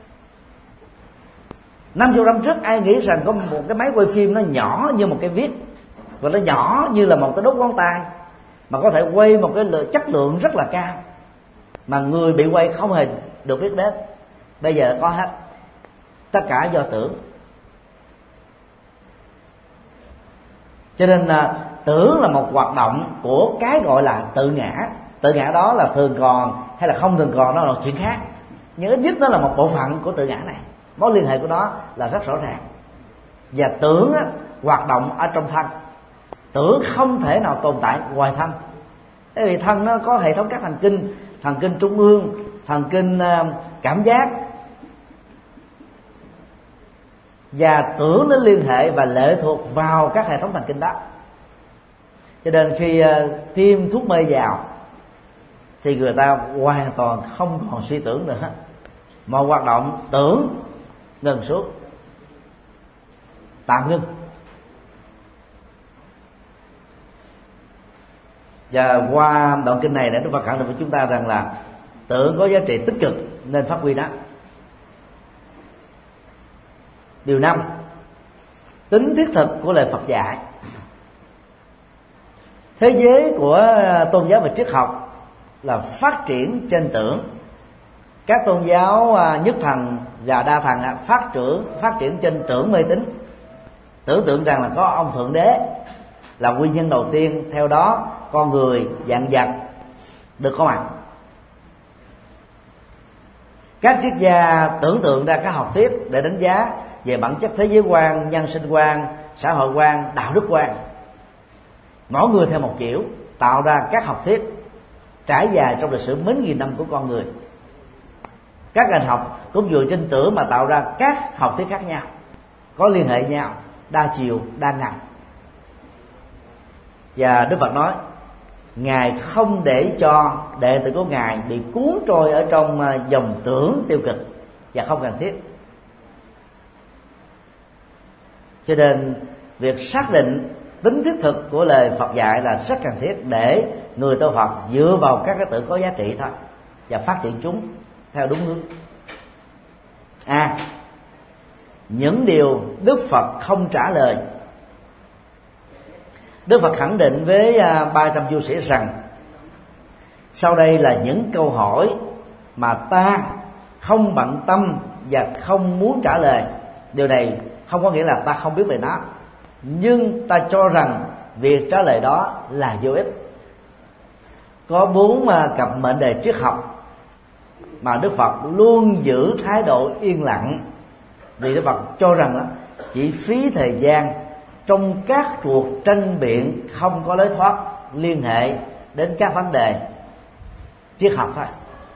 50 năm trước ai nghĩ rằng có một cái máy quay phim nó nhỏ như một cái viết, và nó nhỏ như là một cái đốt ngón tay, mà có thể quay một cái chất lượng rất là cao, mà người bị quay không hề được biết đến. Bây giờ có hết. Tất cả do tưởng. Cho nên là tưởng là một hoạt động của cái gọi là tự ngã. Tự ngã đó là thường còn hay là không thường còn, đó là chuyện khác, nhưng ít nhất nó là một bộ phận của tự ngã này. Mối liên hệ của nó là rất rõ ràng. Và tưởng hoạt động ở trong thân. Tưởng không thể nào tồn tại ngoài thân. Tại vì thân nó có hệ thống các thần kinh trung ương, thần kinh cảm giác, và tưởng nó liên hệ và lệ thuộc vào các hệ thống thần kinh đó. Cho nên khi tiêm thuốc mê vào thì người ta hoàn toàn không còn suy tưởng nữa. Mọi hoạt động tưởng ngừng xuống, tạm ngưng. Và qua đoạn kinh này để Đức Phật khẳng định với chúng ta rằng là tưởng có giá trị tích cực nên phát huy nó. Điều 5, tính thiết thực của lời Phật dạy. Thế giới của tôn giáo và triết học là phát triển trên tưởng. Các tôn giáo nhất thần và đa thần phát triển trên tưởng mê tín. Tưởng tượng rằng là có ông Thượng Đế là nguyên nhân đầu tiên, theo đó con người, vạn vật được có mặt. Các triết gia tưởng tượng ra các học thuyết để đánh giá về bản chất thế giới quan, nhân sinh quan, xã hội quan, đạo đức quan. Mỗi người theo một kiểu, tạo ra các học thuyết trải dài trong lịch sử mấy nghìn năm của con người. Các ngành học cũng dựa trên tưởng mà tạo ra các học thuyết khác nhau, có liên hệ nhau, đa chiều, đa ngành. Và Đức Phật nói Ngài không để cho đệ tử của Ngài bị cuốn trôi ở trong dòng tưởng tiêu cực và không cần thiết. Cho nên việc xác định tính thiết thực của lời Phật dạy là rất cần thiết để người tu Phật dựa vào các cái tưởng có giá trị thôi và phát triển chúng theo đúng hướng. Những điều Đức Phật không trả lời. Đức Phật khẳng định với 300 du sĩ rằng sau đây là những câu hỏi mà ta không bận tâm và không muốn trả lời. Điều này không có nghĩa là ta không biết về nó, nhưng ta cho rằng việc trả lời đó là vô ích. Có 4 cặp mệnh đề triết học mà Đức Phật luôn giữ thái độ yên lặng, vì Đức Phật cho rằng đó, chỉ phí thời gian trong các cuộc tranh biện không có lối thoát liên hệ đến các vấn đề triết học thôi.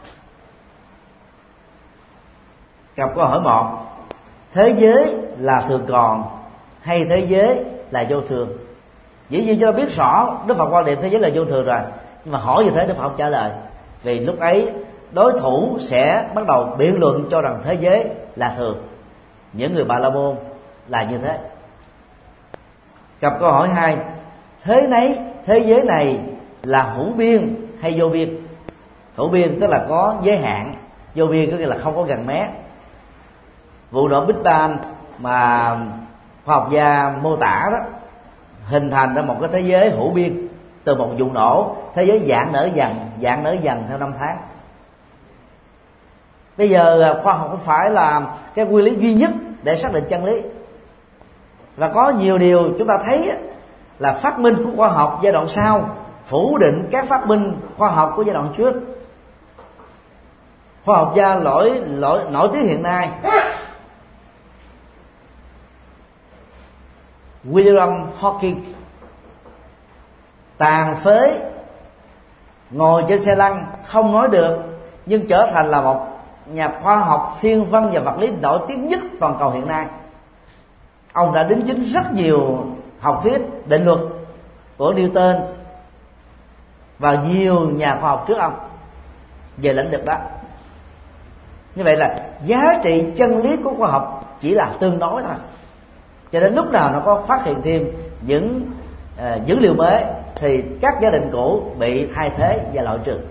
Cặp câu hỏi 1: thế giới là thường còn hay thế giới là vô thường? Dĩ nhiên chúng ta biết rõ Đức Phật quan điểm thế giới là vô thường rồi, nhưng mà hỏi như thế Đức Phật không trả lời, vì lúc ấy đối thủ sẽ bắt đầu biện luận cho rằng thế giới là thường. Những người Bà La Môn là như thế. Cặp câu hỏi 2: thế giới này là hữu biên hay vô biên? Hữu biên tức là có giới hạn, vô biên có nghĩa là không có gần mé. Vụ nổ Big Bang mà khoa học gia mô tả đó hình thành ra một cái thế giới hữu biên từ một vụ nổ. Thế giới dạng nở dần theo năm tháng. Bây giờ khoa học không phải là cái nguyên lý duy nhất để xác định chân lý, và có nhiều điều chúng ta thấy là phát minh của khoa học giai đoạn sau phủ định các phát minh khoa học của giai đoạn trước. Khoa học gia nổi tiếng hiện nay William Hawking, tàn phế, ngồi trên xe lăn, không nói được, nhưng trở thành là một nhà khoa học thiên văn và vật lý nổi tiếng nhất toàn cầu hiện nay. Ông đã đính chính rất nhiều học thuyết, định luật của Newton và nhiều nhà khoa học trước ông về lĩnh vực đó. Như vậy là giá trị chân lý của khoa học chỉ là tương đối thôi, cho đến lúc nào nó có phát hiện thêm những dữ liệu mới thì các giả định cũ bị thay thế và loại trừ.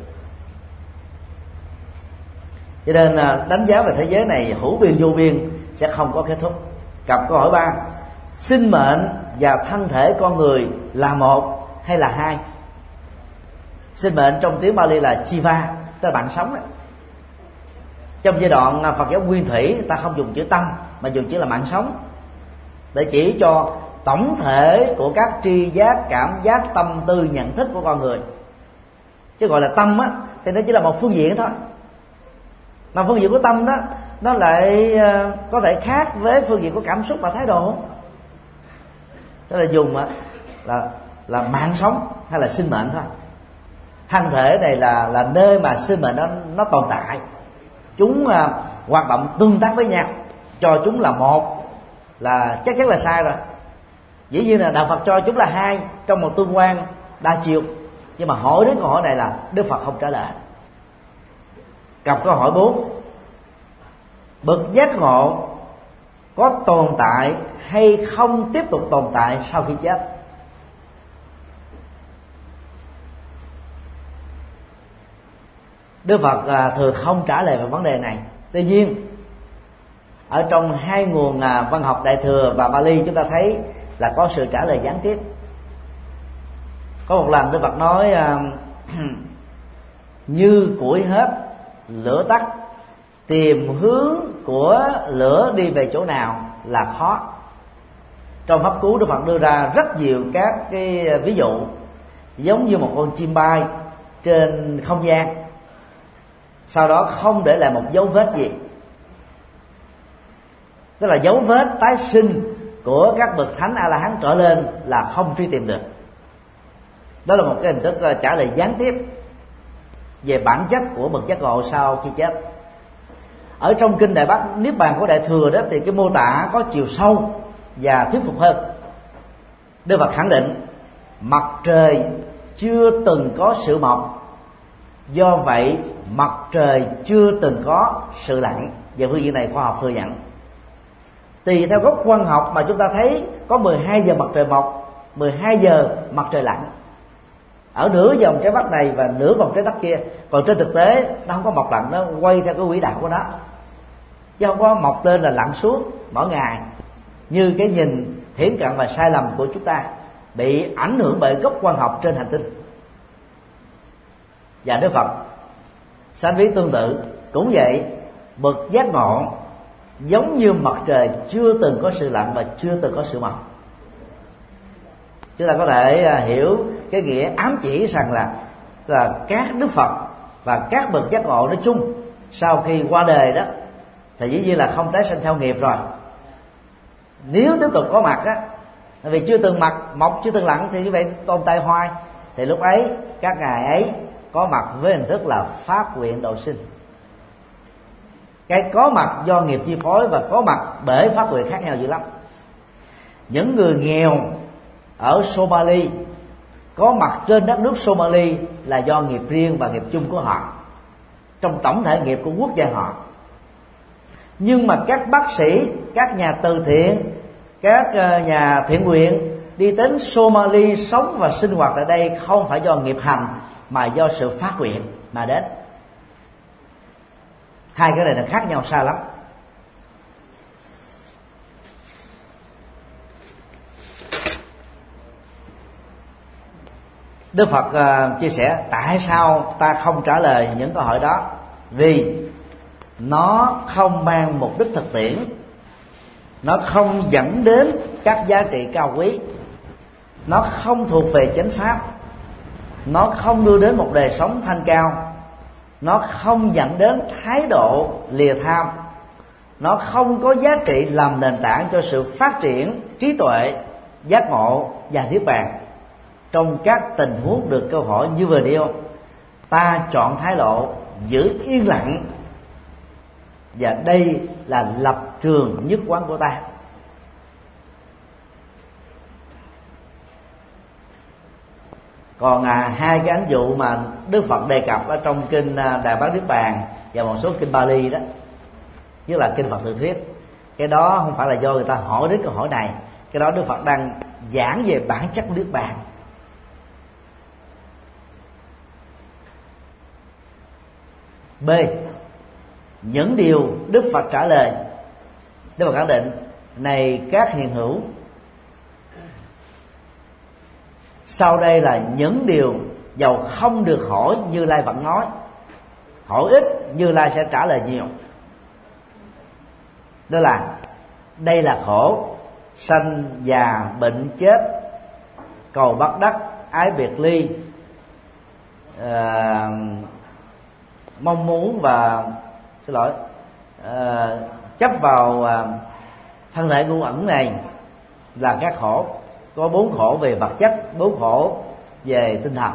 Cho nên đánh giá về thế giới này hữu biên vô biên sẽ không có kết thúc. Cặp câu hỏi 3: sinh mệnh và thân thể con người là một hay là hai? Sinh mệnh trong tiếng Bali là Jiva, tức là bạn sống đó. Trong giai đoạn Phật giáo nguyên thủy ta không dùng chữ tâm mà dùng chữ là mạng sống, để chỉ cho tổng thể của các tri giác, cảm giác, tâm tư, nhận thức của con người. Chứ gọi là tâm á thì nó chỉ là một phương diện thôi, mà phương diện của tâm đó nó lại có thể khác với phương diện của cảm xúc và thái độ. Tức là dùng là mạng sống hay là sinh mệnh thôi. Thân thể này là nơi mà sinh mệnh nó tồn tại. Chúng hoạt động tương tác với nhau, cho chúng là một là chắc chắn là sai rồi. Dĩ nhiên là đạo Phật cho chúng là hai trong một tương quan đa chiều, nhưng mà hỏi đến câu hỏi này là Đức Phật không trả lời. Cặp câu hỏi 4: bậc giác ngộ có tồn tại hay không tiếp tục tồn tại sau khi chết? Đức Phật thường không trả lời về vấn đề này. Tuy nhiên ở trong hai nguồn văn học Đại Thừa và Bali chúng ta thấy là có sự trả lời gián tiếp. Có một lần Đức Phật nói như củi hết lửa tắt, tìm hướng của lửa đi về chỗ nào là khó. Trong pháp cú Đức Phật đưa ra rất nhiều các cái ví dụ, giống như một con chim bay trên không gian, sau đó không để lại một dấu vết gì. Tức là dấu vết tái sinh của các bậc thánh A La Hán trở lên là không truy tìm được. Đó là một cái hình thức trả lời gián tiếp về bản chất của bậc giác ngộ sau khi chết. Ở trong kinh Đại Bát Niết Bàn của Đại Thừa đó thì cái mô tả có chiều sâu và thuyết phục hơn. Đức Phật khẳng định mặt trời chưa từng có sự mọc, do vậy mặt trời chưa từng có sự lặn. Về phương diện này khoa học thừa nhận. Tùy theo góc quang học mà chúng ta thấy có 12 giờ mặt trời mọc, 12 giờ mặt trời lặn ở nửa vòng trái đất này và nửa vòng trái đất kia. Còn trên thực tế nó không có mọc lặn, nó quay theo cái quỹ đạo của nó, chứ không có mọc lên là lặn xuống mỗi ngày như cái nhìn thiển cận và sai lầm của chúng ta, bị ảnh hưởng bởi góc quang học trên hành tinh. Và Đức Phật sanh ví tương tự cũng vậy, bậc giác ngộ giống như mặt trời chưa từng có sự lặn và chưa từng có sự mọc. Chúng ta có thể hiểu cái nghĩa ám chỉ rằng là các Đức Phật và các bậc giác ngộ nói chung sau khi qua đời đó thì dĩ nhiên là không tái sinh theo nghiệp rồi. Nếu tiếp tục có mặt á, vì chưa từng mọc chưa từng lặn thì như vậy tồn tại hoài, thì lúc ấy các ngài ấy có mặt với hình thức là phát nguyện độ sinh. Cái có mặt do nghiệp chi phối và có mặt bởi phát nguyện khác nhau dữ lắm. Những người nghèo ở Somali có mặt trên đất nước Somali là do nghiệp riêng và nghiệp chung của họ trong tổng thể nghiệp của quốc gia họ. Nhưng mà các bác sĩ, các nhà từ thiện, các nhà thiện nguyện đi đến Somali sống và sinh hoạt tại đây không phải do nghiệp hành mà do sự phát nguyện mà đến. Hai cái này là khác nhau xa lắm. Đức Phật chia sẻ tại sao ta không trả lời những câu hỏi đó. Vì nó không mang mục đích thực tiễn, nó không dẫn đến các giá trị cao quý, nó không thuộc về chánh pháp, nó không đưa đến một đời sống thanh cao, nó không dẫn đến thái độ lìa tham, nó không có giá trị làm nền tảng cho sự phát triển trí tuệ, giác ngộ và niết bàn. Trong các tình huống được câu hỏi như vừa nêu, ta chọn thái độ giữ yên lặng, và đây là lập trường nhất quán của ta. Còn hai cái ánh dụ mà Đức Phật đề cập ở trong kinh Đại Bát Niết Bàn và một số kinh Bali đó, như là kinh Phật Tự Thuyết, cái đó không phải là do người ta hỏi đến câu hỏi này, cái đó Đức Phật đang giảng về bản chất Niết Bàn. B. Những điều Đức Phật trả lời. Đức Phật khẳng định: này các hiền hữu, sau đây là những điều dầu không được hỏi Như Lai vẫn nói. Hỏi ít, Như Lai sẽ trả lời nhiều. Đó là: đây là khổ, sanh già bệnh chết, cầu bắt đắc, ái biệt ly, mong muốn và chấp vào thân thể ngu ẩn này là các khổ. Có 4 khổ về vật chất, 4 khổ về tinh thần.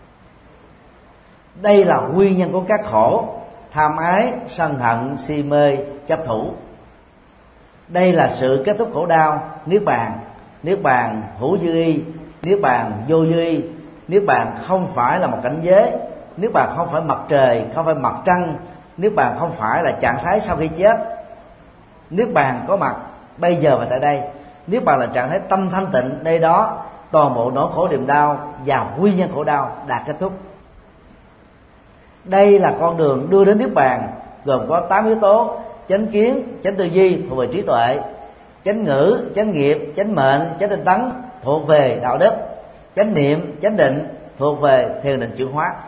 Đây là nguyên nhân của các khổ: tham ái, sân hận, si mê, chấp thủ. Đây là sự kết thúc khổ đau, niết bàn. Niết bàn hữu dư y, niết bàn vô dư y. Niết bàn không phải là một cảnh giới, niết bàn không phải mặt trời, không phải mặt trăng, niết bàn không phải là trạng thái sau khi chết. Niết bàn có mặt bây giờ và tại đây. Niết bàn là trạng thái tâm thanh tịnh, đây đó toàn bộ nỗi khổ niềm đau và nguyên nhân khổ đau đã kết thúc. Đây là con đường đưa đến niết bàn, gồm có 8 yếu tố: chánh kiến, chánh tư duy thuộc về trí tuệ, chánh ngữ, chánh nghiệp, chánh mệnh, chánh tinh tấn thuộc về đạo đức, chánh niệm, chánh định thuộc về thiền định chuyển hóa.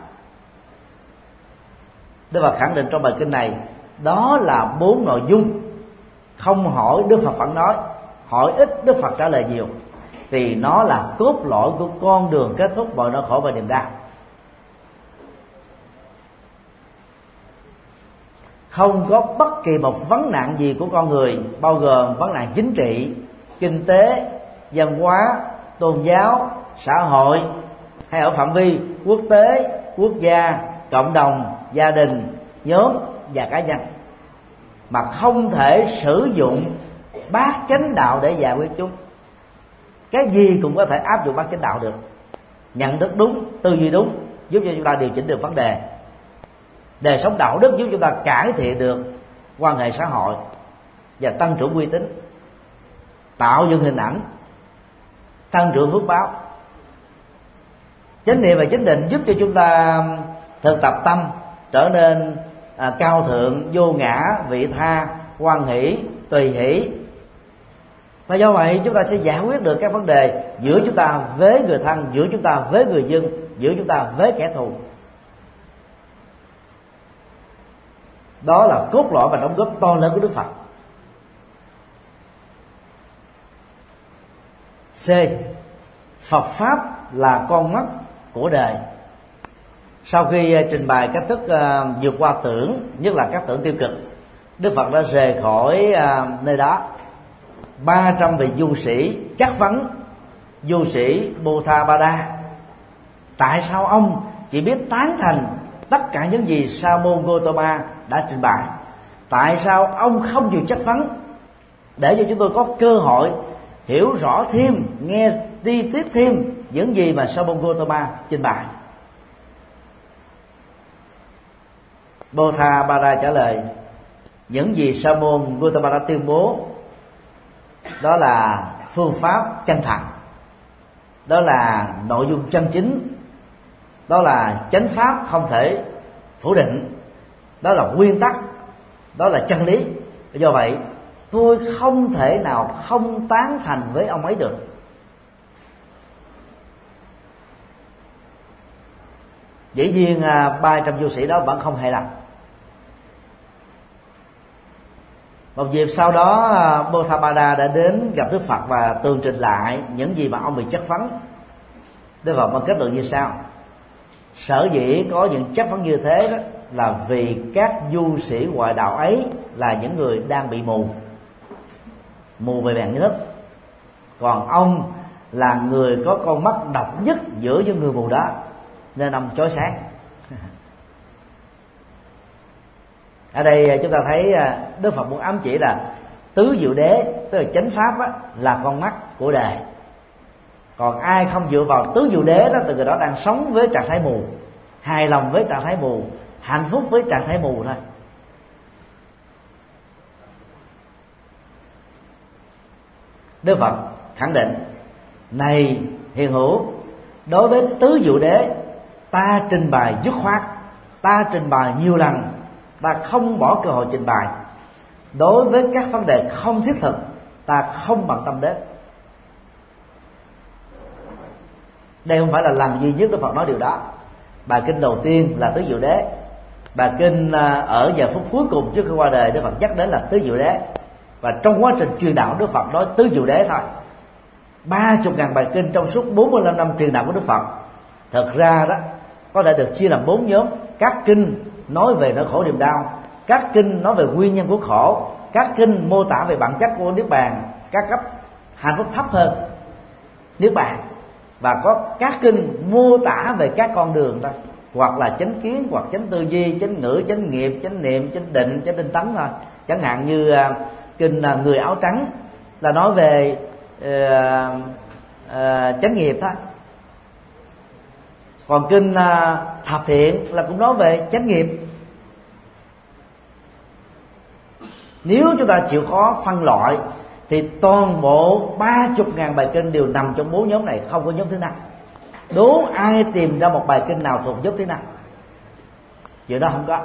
Đức Phật khẳng định trong bài kinh này đó là 4 nội dung. Không hỏi Đức Phật vẫn nói, hỏi ít Đức Phật trả lời nhiều, vì nó là cốt lõi của con đường kết thúc mọi nỗi khổ và niềm đau. không có bất kỳ một vấn nạn gì của con người, bao gồm vấn nạn chính trị, kinh tế, văn hóa, tôn giáo, xã hội, hay ở phạm vi quốc tế, quốc gia, cộng đồng, gia đình, nhóm và cá nhân, mà không thể sử dụng bát chánh đạo để giải quyết chúng. Cái gì cũng có thể áp dụng bát chánh đạo được. Nhận thức đúng, tư duy đúng giúp cho chúng ta điều chỉnh được vấn đề. Đời sống đạo đức giúp chúng ta cải thiện được quan hệ xã hội và tăng trưởng uy tín, tạo dựng hình ảnh, tăng trưởng phước báo. Chánh niệm và chánh định giúp cho chúng ta thực tập tâm trở nên cao thượng, vô ngã, vị tha, hoan hỷ, tùy hỷ. Và do vậy chúng ta sẽ giải quyết được các vấn đề giữa chúng ta với người thân, giữa chúng ta với người dân, giữa chúng ta với kẻ thù. Đó là cốt lõi và đóng góp to lớn của Đức Phật. C. Phật Pháp là con mắt của đời. Sau khi trình bày cách thức vượt qua tưởng, nhất là các tưởng tiêu cực, Đức Phật đã rời khỏi nơi đó. 300 vị du sĩ chất vấn du sĩ Bodhabada: tại sao ông chỉ biết tán thành tất cả những gì Sa môn Gotama đã trình bày? Tại sao ông không chịu chất vấn để cho chúng tôi có cơ hội hiểu rõ thêm, nghe chi tiết thêm những gì mà Sa môn Gotama trình bày? Bodhabada trả lời: những gì Sa môn Gotama đã tuyên bố đó là phương pháp chân thật, đó là nội dung chân chính, đó là chánh pháp không thể phủ định, đó là nguyên tắc, đó là chân lý. Do vậy tôi không thể nào không tán thành với ông ấy được. Dĩ nhiên 300 du sĩ đó vẫn không hài lòng. Một dịp sau đó, Bodhabada đã đến gặp Đức Phật và tường trình lại những gì mà ông bị chất vấn. Đức Phật có kết luận như sau: sở dĩ có những chất vấn như thế đó là vì các du sĩ ngoại đạo ấy là những người đang bị mù về bản thức, còn ông là người có con mắt độc nhất giữa những người mù đó, nên ông chói sáng. Ở đây chúng ta thấy Đức Phật muốn ám chỉ là tứ diệu đế, tức là chánh pháp á, là con mắt của đời. Còn ai không dựa vào tứ diệu đế đó thì người đó đang sống với trạng thái mù, hài lòng với trạng thái mù, hạnh phúc với trạng thái mù thôi. Đức Phật khẳng định: này hiền hữu, đối với tứ diệu đế ta trình bày dứt khoát, ta trình bày nhiều lần, ta không bỏ cơ hội trình bày. Đối với các vấn đề không thiết thực, ta không bận tâm đến. Đây không phải là lần duy nhất Đức Phật nói điều đó. Bài kinh đầu tiên là tứ diệu đế. Bài kinh ở giờ phút cuối cùng trước khi qua đời, Đức Phật nhắc đến là tứ diệu đế. Và trong quá trình truyền đạo, Đức Phật nói tứ diệu đế thôi. 30.000 bài kinh trong suốt 45 năm truyền đạo của Đức Phật, thật ra đó có thể được chia làm 4 nhóm. Các kinh nói về nỗi khổ niềm đau, các kinh nói về nguyên nhân của khổ, các kinh mô tả về bản chất của niết bàn, các cấp hạnh phúc thấp hơn niết bàn, và có các kinh mô tả về các con đường đó, hoặc là chánh kiến, hoặc chánh tư duy, chánh ngữ, chánh nghiệp, chánh niệm, chánh định, chánh tinh tấn thôi. Chẳng hạn như kinh người áo trắng là nói về chánh nghiệp thôi. Còn kinh thập thiện là cũng nói về chánh nghiệp. Nếu chúng ta chịu khó phân loại thì toàn bộ 30.000 bài kinh đều nằm trong 4 nhóm này, không có nhóm thứ 5. Đố ai tìm ra một bài kinh nào thuộc nhóm thứ 5? Chuyện đó không có.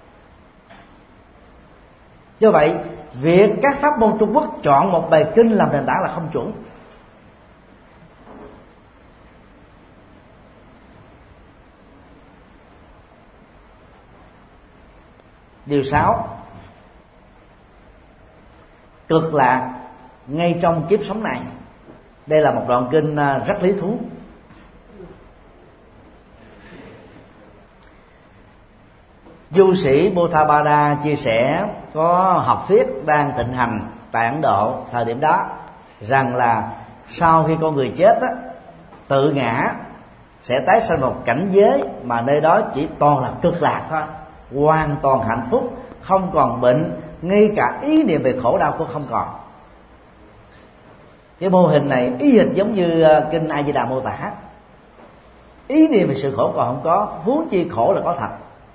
Do vậy việc các pháp môn Trung Quốc chọn một bài kinh làm nền tảng là không chuẩn. Điều 6: cực lạc ngay trong kiếp sống này. Đây là một đoạn kinh rất lý thú. Du sĩ Bodhabada chia sẻ có học thuyết đang thịnh hành tại Ấn Độ thời điểm đó, rằng là sau khi con người chết á, tự ngã sẽ tái sanh một cảnh giới mà nơi đó chỉ toàn là cực lạc thôi, hoàn toàn hạnh phúc, không còn bệnh, ngay cả ý niệm về khổ đau cũng không còn. Cái mô hình này y hệt giống như kinh A Di Đà mô tả, ý niệm về sự khổ còn không có, huống chi khổ là có thật.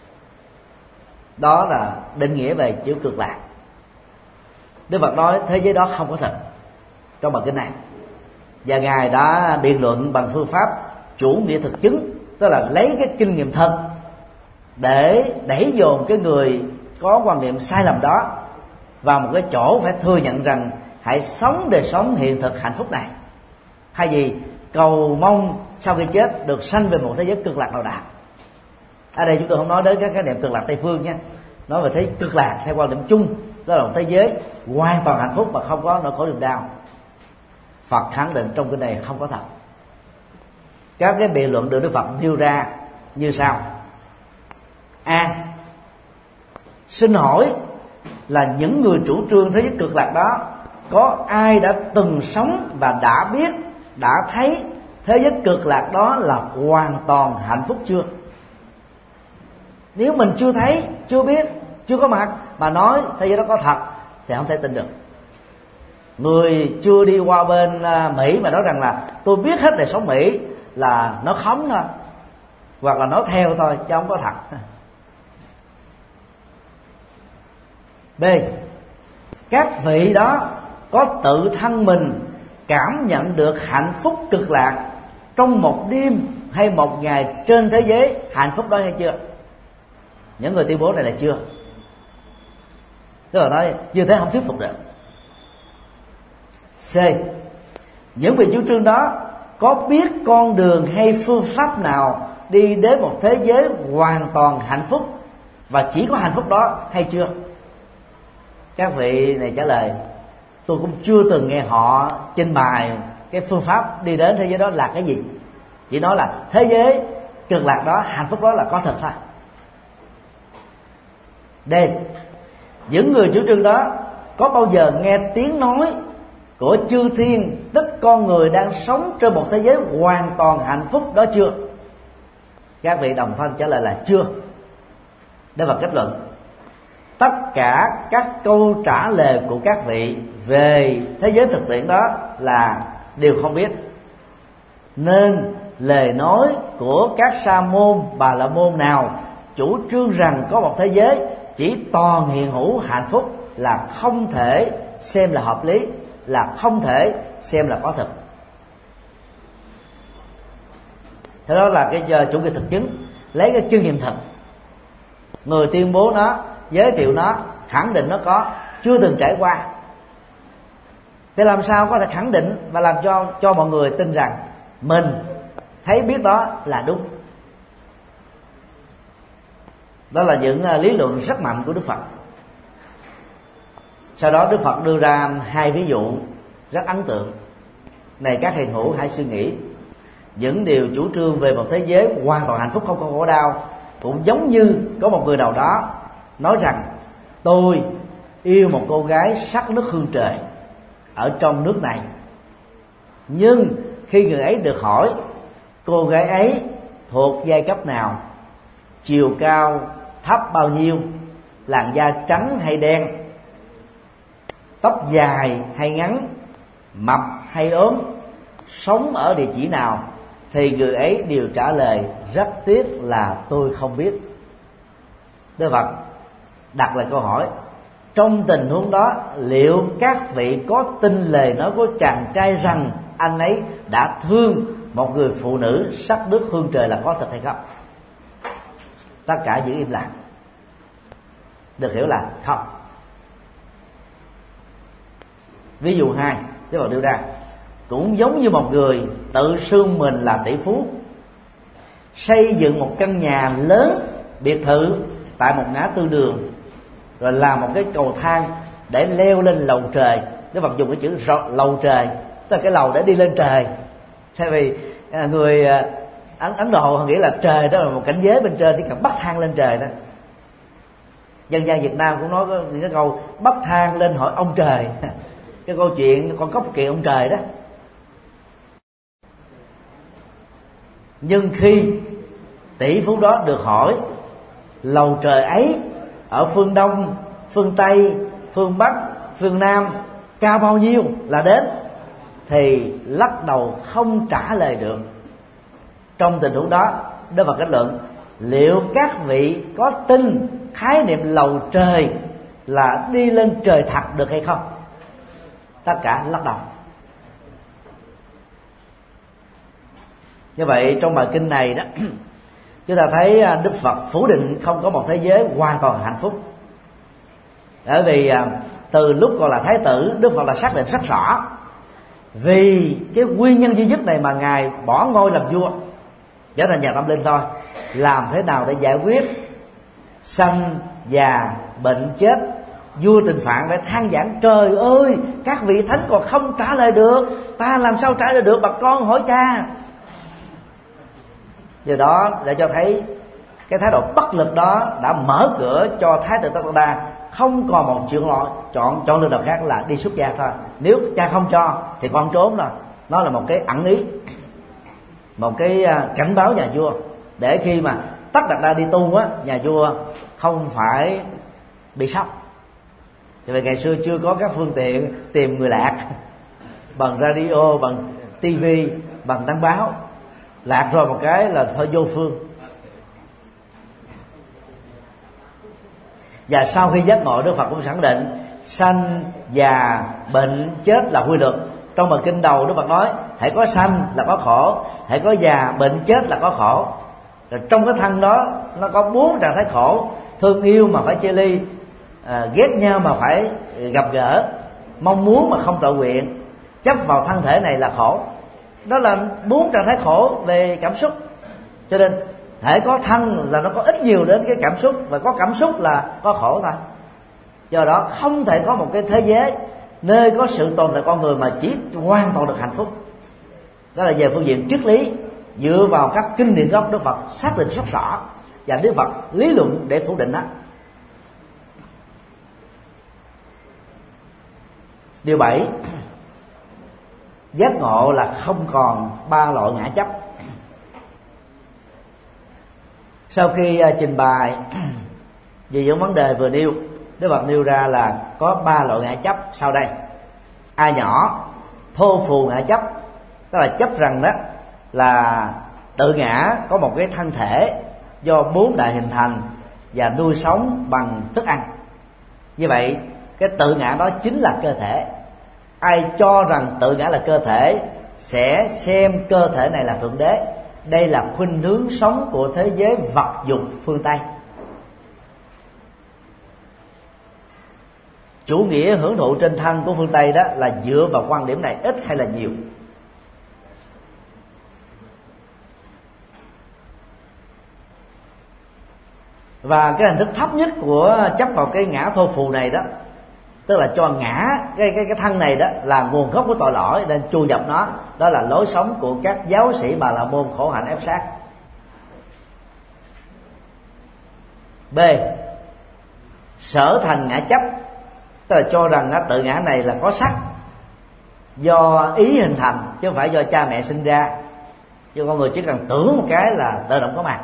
Đó là định nghĩa về chữ cực lạc. Đức Phật nói thế giới đó không có thật trong bản kinh này, và ngài đã biện luận bằng phương pháp chủ nghĩa thực chứng, tức là lấy cái kinh nghiệm thật để đẩy dồn cái người có quan niệm sai lầm đó vào một cái chỗ phải thừa nhận rằng hãy sống đời sống hiện thực hạnh phúc này, thay vì cầu mong sau khi chết được sanh về một thế giới cực lạc nào đã. Ở đây chúng tôi không nói đến các khái niệm cực lạc Tây phương nhé, nói về thế cực lạc theo quan điểm chung, đó là một thế giới hoàn toàn hạnh phúc mà không có nỗi khổ niềm đau. Phật khẳng định trong cái này không có thật. Các cái biện luận được Đức Phật nêu ra như sau: A. Xin hỏi là những người chủ trương thế giới cực lạc đó, có ai đã từng sống và đã biết, đã thấy thế giới cực lạc đó là hoàn toàn hạnh phúc chưa? Nếu mình chưa thấy, chưa biết, chưa có mặt mà nói thế giới đó có thật thì không thể tin được. Người chưa đi qua bên Mỹ mà nói rằng là tôi biết hết đời sống Mỹ là nó khống thôi, hoặc là nói theo thôi chứ không có thật. B. Các vị đó có tự thân mình cảm nhận được hạnh phúc cực lạc trong một đêm hay một ngày trên thế giới hạnh phúc đó hay chưa? Những người tuyên bố này là chưa. Tức là nói như thế không thuyết phục được. C. Những vị chủ trương đó có biết con đường hay phương pháp nào đi đến một thế giới hoàn toàn hạnh phúc và chỉ có hạnh phúc đó hay chưa? Các vị này trả lời tôi cũng chưa từng nghe họ trình bày cái phương pháp đi đến thế giới đó là cái gì, chỉ nói là thế giới cực lạc đó, hạnh phúc đó là có thật thôi. D. Những người chủ trương đó có bao giờ nghe tiếng nói của chư thiên, tức con người đang sống trên một thế giới hoàn toàn hạnh phúc đó chưa? Các vị đồng thanh trả lời là chưa. Đây là kết luận. Tất cả các câu trả lời của các vị về thế giới thực tiễn đó là đều không biết, nên lời nói của các sa môn, bà la môn nào chủ trương rằng có một thế giới chỉ toàn hiện hữu hạnh phúc là không thể xem là hợp lý, là không thể xem là có thực. Thế đó là cái chủ nghĩa thực chứng, lấy cái kinh nghiệm thật, người tuyên bố nó, giới thiệu nó, khẳng định nó có, chưa từng trải qua. Thế làm sao có thể khẳng định và làm cho mọi người tin rằng mình thấy biết đó là đúng? Đó là những lý luận rất mạnh của Đức Phật. Sau đó Đức Phật đưa ra hai ví dụ rất ấn tượng. Này các hiền hữu hãy suy nghĩ, những điều chủ trương về một thế giới hoàn toàn hạnh phúc không có khổ đau cũng giống như có một người nào đó nói rằng tôi yêu một cô gái sắc nước hương trời ở trong nước này, nhưng khi người ấy được hỏi cô gái ấy thuộc giai cấp nào, chiều cao thấp bao nhiêu, làn da trắng hay đen, tóc dài hay ngắn, mập hay ốm, sống ở địa chỉ nào, thì người ấy đều trả lời rất tiếc là tôi không biết. Đức Phật đặt lại câu hỏi, trong tình huống đó liệu các vị có tin lời nói của chàng trai rằng anh ấy đã thương một người phụ nữ sắc nước hương trời là có thật hay không? Tất cả giữ im lặng. Được hiểu là không. Ví dụ 2 Đức Phật đưa ra, cũng giống như một người tự xưng mình là tỷ phú, xây dựng một căn nhà lớn biệt thự tại một ngã tư đường, rồi làm một cái cầu thang để leo lên lầu trời. Đức Phật dùng cái chữ lầu trời, tức là cái lầu để đi lên trời. Thay vì người Ấn Độ họ nghĩ là trời đó là một cảnh giới bên trên, chỉ cần bắt thang lên trời thôi. Dân gian Việt Nam cũng nói có những cái câu bắt thang lên hỏi ông trời cái câu chuyện con cóc kiện ông trời đó. Nhưng khi tỷ phú đó được hỏi lầu trời ấy ở phương Đông, phương Tây, phương Bắc, phương Nam cao bao nhiêu là đến, thì lắc đầu không trả lời được. Trong tình huống đó, Đức Phật kết luận liệu các vị có tin khái niệm lầu trời là đi lên trời thật được hay không? Tất cả lắc đầu. Như vậy trong bài kinh này đó, chúng ta thấy Đức Phật phủ định không có một thế giới hoàn toàn hạnh phúc. Bởi vì từ lúc còn là thái tử, Đức Phật đã xác định rất rõ vì cái nguyên nhân duy nhất này mà Ngài bỏ ngôi làm vua, trở thành nhà tâm linh thôi. Làm thế nào để giải quyết sanh, già, bệnh, chết? Vua Tịnh Phạn phải than vãn: trời ơi, các vị thánh còn không trả lời được, ta làm sao trả lời được, bà con hỏi cha. Điều đó để cho thấy cái thái độ bất lực đó đã mở cửa cho Thái tử Tất Đạt Đa không còn một chuyện chọn lựa nào khác là đi xuất gia thôi. Nếu cha không cho thì con trốn rồi. Nó là một cái ẩn ý, một cái cảnh báo nhà vua, để khi mà Tất Đạt Đa đi tu á, nhà vua không phải bị sốc. Vì ngày xưa chưa có các phương tiện tìm người lạc bằng radio, bằng tivi, bằng đăng báo. Lạc rồi một cái là thôi vô phương. Và sau khi giác ngộ, Đức Phật cũng khẳng định sanh, già, bệnh, chết là quy luật. Trong bài kinh đầu Đức Phật nói hãy có sanh là có khổ, hãy có già, bệnh, chết là có khổ. Rồi trong cái thân đó nó có 4 trạng thái khổ: thương yêu mà phải chia ly, ghét nhau mà phải gặp gỡ, mong muốn mà không tự nguyện, chấp vào thân thể này là khổ. Đó là 4 trạng thái khổ về cảm xúc. Cho nên hễ có thân là nó có ít nhiều đến cái cảm xúc, và có cảm xúc là có khổ thôi. Do đó không thể có một cái thế giới nơi có sự tồn tại con người mà chỉ hoàn toàn được hạnh phúc. Đó là về phương diện triết lý, dựa vào các kinh điển gốc Đức Phật xác định rất rõ, và Đức Phật lý luận để phủ định đó. Điều 7, giác ngộ là không còn 3 loại ngã chấp. Sau khi trình bày về những vấn đề vừa nêu, Đức Phật nêu ra là có 3 loại ngã chấp sau đây. A nhỏ, thô phù ngã chấp, tức là chấp rằng đó là tự ngã có một cái thân thể do 4 đại hình thành và nuôi sống bằng thức ăn. Như vậy cái tự ngã đó chính là cơ thể. Ai cho rằng tự ngã là cơ thể sẽ xem cơ thể này là thượng đế. Đây là khuynh hướng sống của thế giới vật dục phương Tây. Chủ nghĩa hưởng thụ trên thân của phương Tây đó là dựa vào quan điểm này, ít hay là nhiều. Và cái hình thức thấp nhất của chấp vào cái ngã thô phù này đó, tức là cho ngã cái thân này đó là nguồn gốc của tội lỗi nên chu nhập nó. Đó là lối sống của các giáo sĩ Bà La Môn khổ hạnh ép sát. B, sở thành ngã chấp, tức là cho rằng tự ngã này là có sắc do ý hình thành chứ không phải do cha mẹ sinh ra. Chứ con người chỉ cần tưởng một cái là tự động có mặt.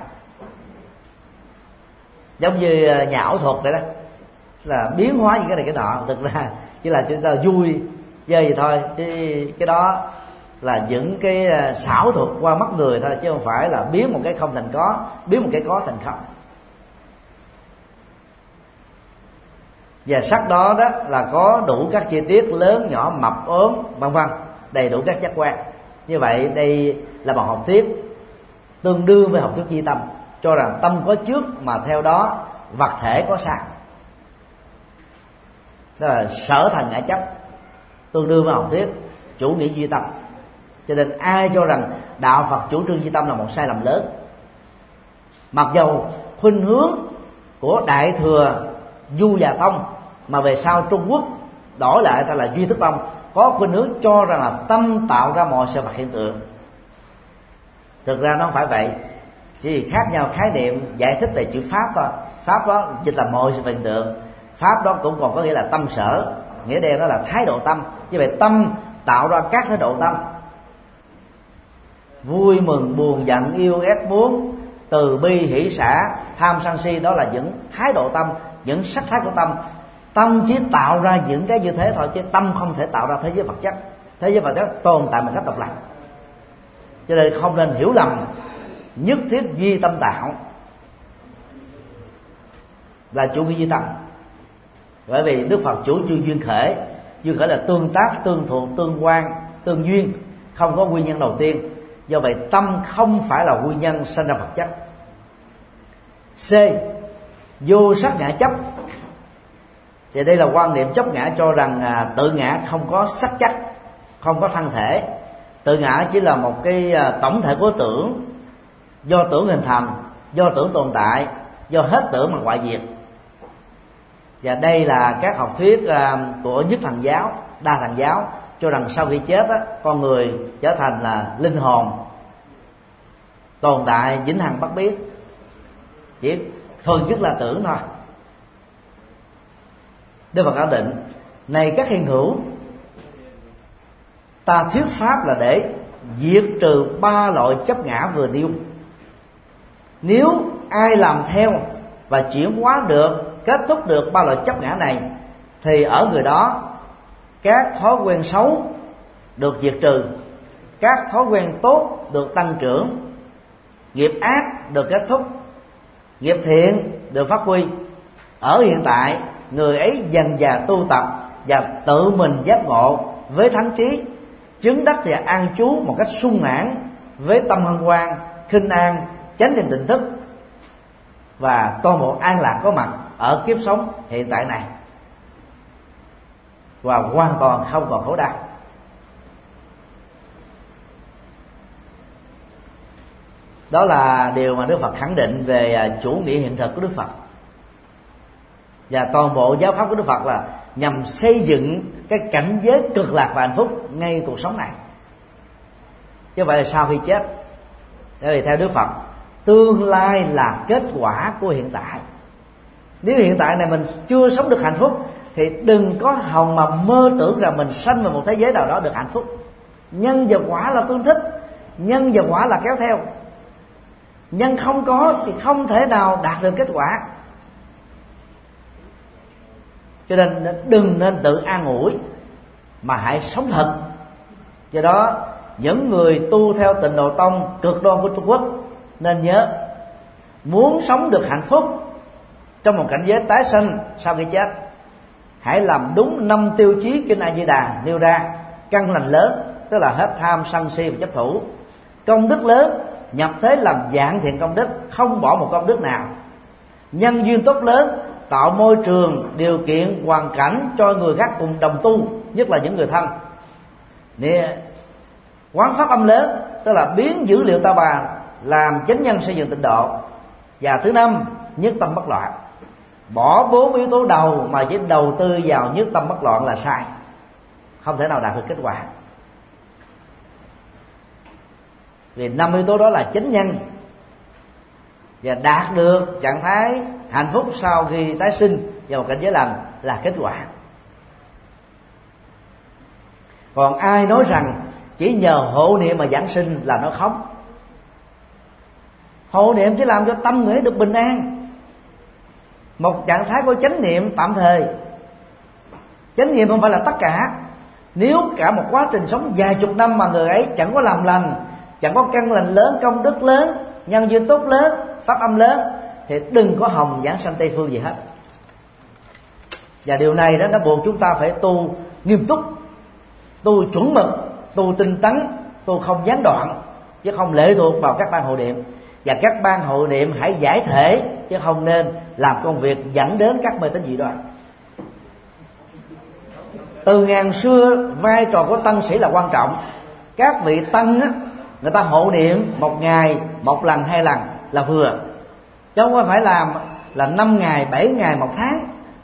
Giống như nhà ảo thuật vậy đó, là biến hóa những cái này cái nọ, thực ra chỉ là chúng ta vui chơi vậy thôi, chứ cái đó là những cái xảo thuật qua mắt người thôi, chứ không phải là biến một cái không thành có, biến một cái có thành không. Và sắc đó đó là có đủ các chi tiết lớn, nhỏ, mập, ốm, vân vân, đầy đủ các giác quan. Như vậy đây là một học thuyết tương đương với học thuyết duy tâm, cho rằng tâm có trước mà theo đó vật thể có sau. Đó là sở thành ngã chấp, tương đương với học thuyết chủ nghĩa duy tâm. Cho nên ai cho rằng đạo Phật chủ trương duy tâm là một sai lầm lớn. Mặc dầu khuynh hướng của Đại thừa Du Già Tông mà về sau Trung Quốc đổi lại ta là Duy Thức Tông có khuynh hướng cho rằng là tâm tạo ra mọi sự vật hiện tượng. Thực ra nó không phải vậy. chỉ khác nhau khái niệm giải thích về chữ pháp thôi. Pháp đó dịch là mọi sự hiện tượng, pháp đó cũng còn có nghĩa là tâm sở, nghĩa đen đó là thái độ tâm. Như vậy tâm tạo ra các thái độ tâm: vui mừng, buồn giận, yêu ghét, muốn, từ bi, hỷ xả, tham sân si. Đó là những thái độ tâm, những sắc thái của tâm. Tâm chỉ tạo ra những cái như thế thôi, chứ tâm không thể tạo ra thế giới vật chất. Thế giới vật chất tồn tại một cách độc lập, cho nên không nên hiểu lầm nhất thiết duy tâm tạo là chủ nghĩa duy tâm. Bởi vì Đức Phật chủ trương duyên khởi. Duyên khởi là tương tác, tương thuộc, tương quan, tương duyên, không có nguyên nhân đầu tiên. Do vậy tâm không phải là nguyên nhân sinh ra vật chất. C. Vô sắc ngã chấp. Thì đây là quan niệm chấp ngã, cho rằng tự ngã không có sắc chất, không có thân thể. Tự ngã chỉ là một cái tổng thể của tưởng, do tưởng hình thành, do tưởng tồn tại, do hết tưởng mà hoại diệt. Và đây là các học thuyết của nhất thần giáo, đa thần giáo, cho rằng sau khi chết á, con người trở thành là linh hồn tồn tại vĩnh hằng bất biến, chỉ thuần chất là tưởng thôi. Đức Phật khẳng định: này các hiền hữu, ta thuyết pháp là để diệt trừ 3 loại chấp ngã vừa nêu. Nếu ai làm theo và chuyển hóa được, kết thúc được 3 loại chấp ngã này, thì ở người đó các thói quen xấu được diệt trừ, các thói quen tốt được tăng trưởng, nghiệp ác được kết thúc, nghiệp thiện được phát huy. Ở hiện tại, người ấy dần dà tu tập và tự mình giác ngộ với thắng trí, chứng đắc và an trú một cách sung mãn với tâm hân hoan, khinh an, chánh niệm tỉnh thức, và toàn bộ an lạc có mặt ở kiếp sống hiện tại này, và hoàn toàn không còn khổ đau. Đó là điều mà Đức Phật khẳng định về chủ nghĩa hiện thực của Đức Phật. Và toàn bộ giáo pháp của Đức Phật là nhằm xây dựng cái cảnh giới cực lạc và hạnh phúc ngay cuộc sống này, chứ vậy là sau khi chết. Bởi vì theo Đức Phật, tương lai là kết quả của hiện tại. Nếu hiện tại này mình chưa sống được hạnh phúc, thì đừng có hòng mà mơ tưởng rằng mình sanh vào một thế giới nào đó được hạnh phúc. Nhân và quả là tương thích, nhân và quả là kéo theo. Nhân không có thì không thể nào đạt được kết quả. Cho nên đừng nên tự an ủi, mà hãy sống thật. Do đó những người tu theo Tịnh Độ Tông cực đoan của Trung Quốc nên nhớ, muốn sống được hạnh phúc trong một cảnh giới tái sanh sau khi chết, hãy làm đúng 5 tiêu chí Kinh A Di Đà nêu ra. Căn lành lớn, tức là hết tham sân si và chấp thủ. Công đức lớn, nhập thế làm dạng thiện công đức, không bỏ một công đức nào. Nhân duyên tốt lớn, tạo môi trường, điều kiện, hoàn cảnh cho người khác cùng đồng tu, nhất là những người thân. Quán pháp âm lớn, tức là biến dữ liệu ta bà làm chánh nhân xây dựng tịnh độ. Và thứ 5, nhất tâm bất loạn. Bỏ 4 yếu tố đầu mà chỉ đầu tư vào nhất tâm bất loạn là sai, không thể nào đạt được kết quả. Vì 5 yếu tố đó là chánh nhân, và đạt được trạng thái hạnh phúc sau khi tái sinh vào một cảnh giới lành là kết quả. Còn ai nói rằng chỉ nhờ hộ niệm mà giảng sinh là nó khóc. Hộ niệm chỉ làm cho tâm người được bình an, một trạng thái của chánh niệm tạm thời. Chánh niệm không phải là tất cả. Nếu cả một quá trình sống vài chục năm mà người ấy chẳng có làm lành, chẳng có căn lành lớn, công đức lớn, nhân duyên tốt lớn, pháp âm lớn, thì đừng có hòng giảng sanh Tây Phương gì hết. Và điều này đó, nó buộc chúng ta phải tu nghiêm túc, tu chuẩn mực, tu tinh tấn, tu không gián đoạn, chứ không lệ thuộc vào các ban hộ niệm. Và các ban hộ niệm hãy giải thể, chứ không nên làm công việc dẫn đến các mê tín dị đoan. Từ ngàn xưa, vai trò của tăng sĩ là quan trọng. Các vị tăng á, người ta hộ niệm 1 ngày 1 lần 2 lần là vừa, chứ không phải làm là 5 ngày 7 ngày 1 tháng.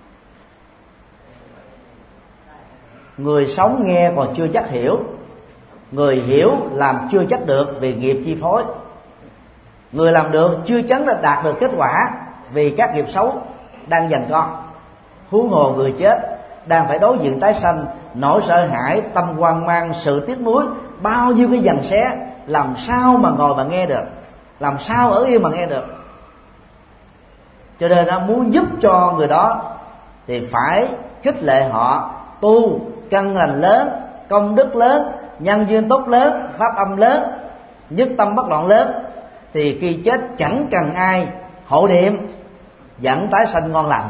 Người sống nghe còn chưa chắc hiểu, người hiểu làm chưa chắc được, vì nghiệp chi phối. Người làm được chưa chắc là đạt được kết quả, vì các nghiệp xấu đang giằng co. Huống hồ người chết đang phải đối diện tái sanh, nỗi sợ hãi, tâm hoang mang, sự tiếc nuối, bao nhiêu cái giằng xé, làm sao mà ngồi mà nghe được, làm sao ở yên mà nghe được. Cho nên muốn giúp cho người đó thì phải khích lệ họ tu căn lành lớn, công đức lớn, nhân duyên tốt lớn, pháp âm lớn, nhất tâm bất loạn lớn, thì khi chết chẳng cần ai hộ niệm, vẫn tái sanh ngon lành.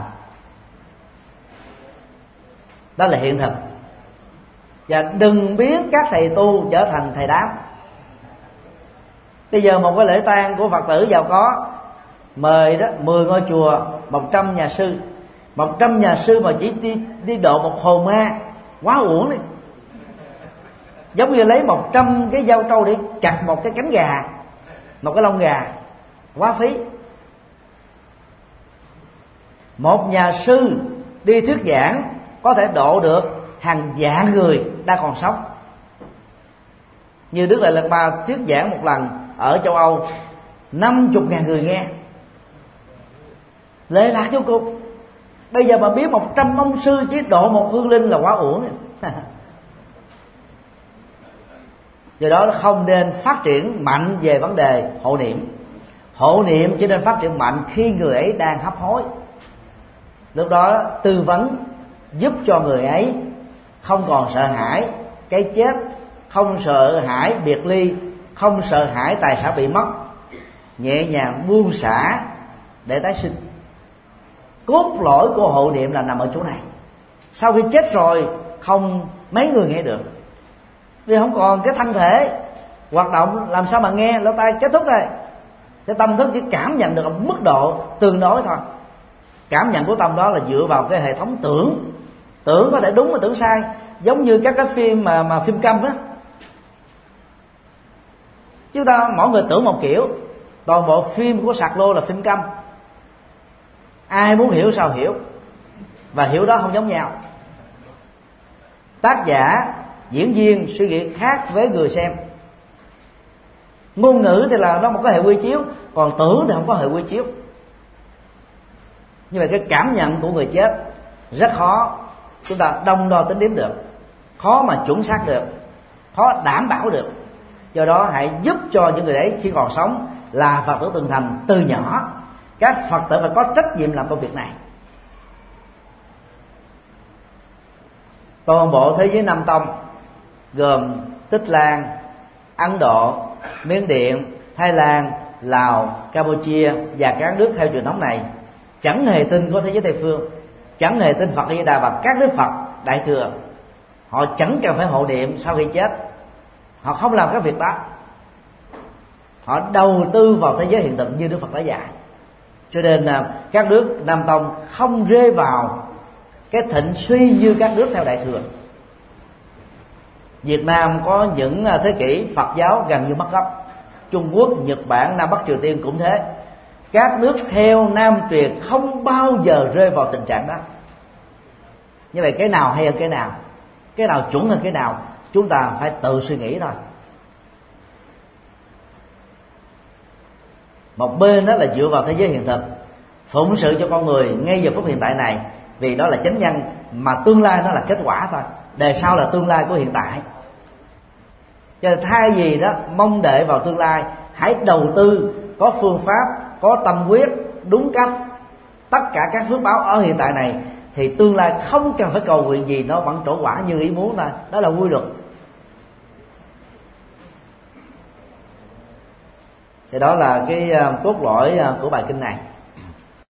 Đó là hiện thực. Và đừng biến các thầy tu trở thành thầy đám. Bây giờ một cái lễ tang của Phật tử giàu có, mời đó 10 ngôi chùa, 100 nhà sư. 100 nhà sư mà chỉ đi độ một hồn ma, quá uổng đi. Giống như lấy 100 cái dao trâu để chặt một cái cánh gà, một cái lông gà, quá phí. Một nhà sư đi thuyết giảng có thể độ được hàng vạn người đang còn sống. Như Đức Đại Lạt Ma thuyết giảng một lần ở châu Âu, 50.000 người nghe, lệ lạc vô cùng. Bây giờ mà biết 100 ông sư chỉ độ một hương linh là quá uổng. Do đó không nên phát triển mạnh về vấn đề hộ niệm. Hộ niệm chỉ nên phát triển mạnh khi người ấy đang hấp hối. Lúc đó tư vấn giúp cho người ấy không còn sợ hãi cái chết, không sợ hãi biệt ly, không sợ hãi tài sản bị mất, nhẹ nhàng buông xả để tái sinh. Cốt lõi của hộ niệm là nằm ở chỗ này. Sau khi chết rồi không mấy người nghe được, vì không còn cái thân thể hoạt động, làm sao mà nghe. Lỗ tai kết thúc rồi, cái tâm thức chỉ cảm nhận được ở mức độ tương đối thôi. Cảm nhận của tâm đó là dựa vào cái hệ thống tưởng. Tưởng có thể đúng mà tưởng sai. Giống như các cái phim mà phim câm á, chúng ta mỗi người tưởng một kiểu. Toàn bộ phim của Sạc Lô là phim câm, ai muốn hiểu sao hiểu, và hiểu đó không giống nhau. Tác giả, diễn viên suy nghĩ khác với người xem. Ngôn ngữ thì là nó một cái hệ quy chiếu, còn tưởng thì không có hệ quy chiếu. Như vậy cái cảm nhận của người chết rất khó chúng ta đong đo tính đếm được, khó mà chuẩn xác được, khó đảm bảo được. Do đó hãy giúp cho những người đấy khi còn sống là Phật tử từng thành từ nhỏ. Các Phật tử phải có trách nhiệm làm công việc này. Toàn bộ thế giới Nam Tông gồm Tích Lan, Ấn Độ, Miến Điện, Thái Lan, Lào, Campuchia và các nước theo truyền thống này chẳng hề tin có thế giới Tây phương, chẳng hề tin Phật A Di Đà và các đức Phật Đại thừa. Họ chẳng cần phải hộ niệm sau khi chết, họ không làm các việc đó. Họ đầu tư vào thế giới hiện thực như Đức Phật đã dạy. Cho nên các nước Nam Tông không rơi vào cái thịnh suy như các nước theo Đại thừa. Việt Nam có những thế kỷ Phật giáo gần như mất gốc. Trung Quốc, Nhật Bản, Nam Bắc Triều Tiên cũng thế. Các nước theo Nam truyền không bao giờ rơi vào tình trạng đó. Như vậy cái nào hay hơn cái nào chuẩn hơn cái nào, chúng ta phải tự suy nghĩ thôi. Một bên đó là dựa vào thế giới hiện thực, phụng sự cho con người ngay giờ phút hiện tại này, vì đó là chánh nhân, mà tương lai nó là kết quả thôi. Đời sau là tương lai của hiện tại. Cho nên thay vì đó mong đợi vào tương lai, hãy đầu tư có phương pháp, có tâm quyết, đúng cách. Tất cả các phước báo ở hiện tại này thì tương lai không cần phải cầu nguyện gì, nó vẫn trổ quả như ý muốn thôi. Đó là quy luật. Thì đó là cái cốt lõi của bài kinh này.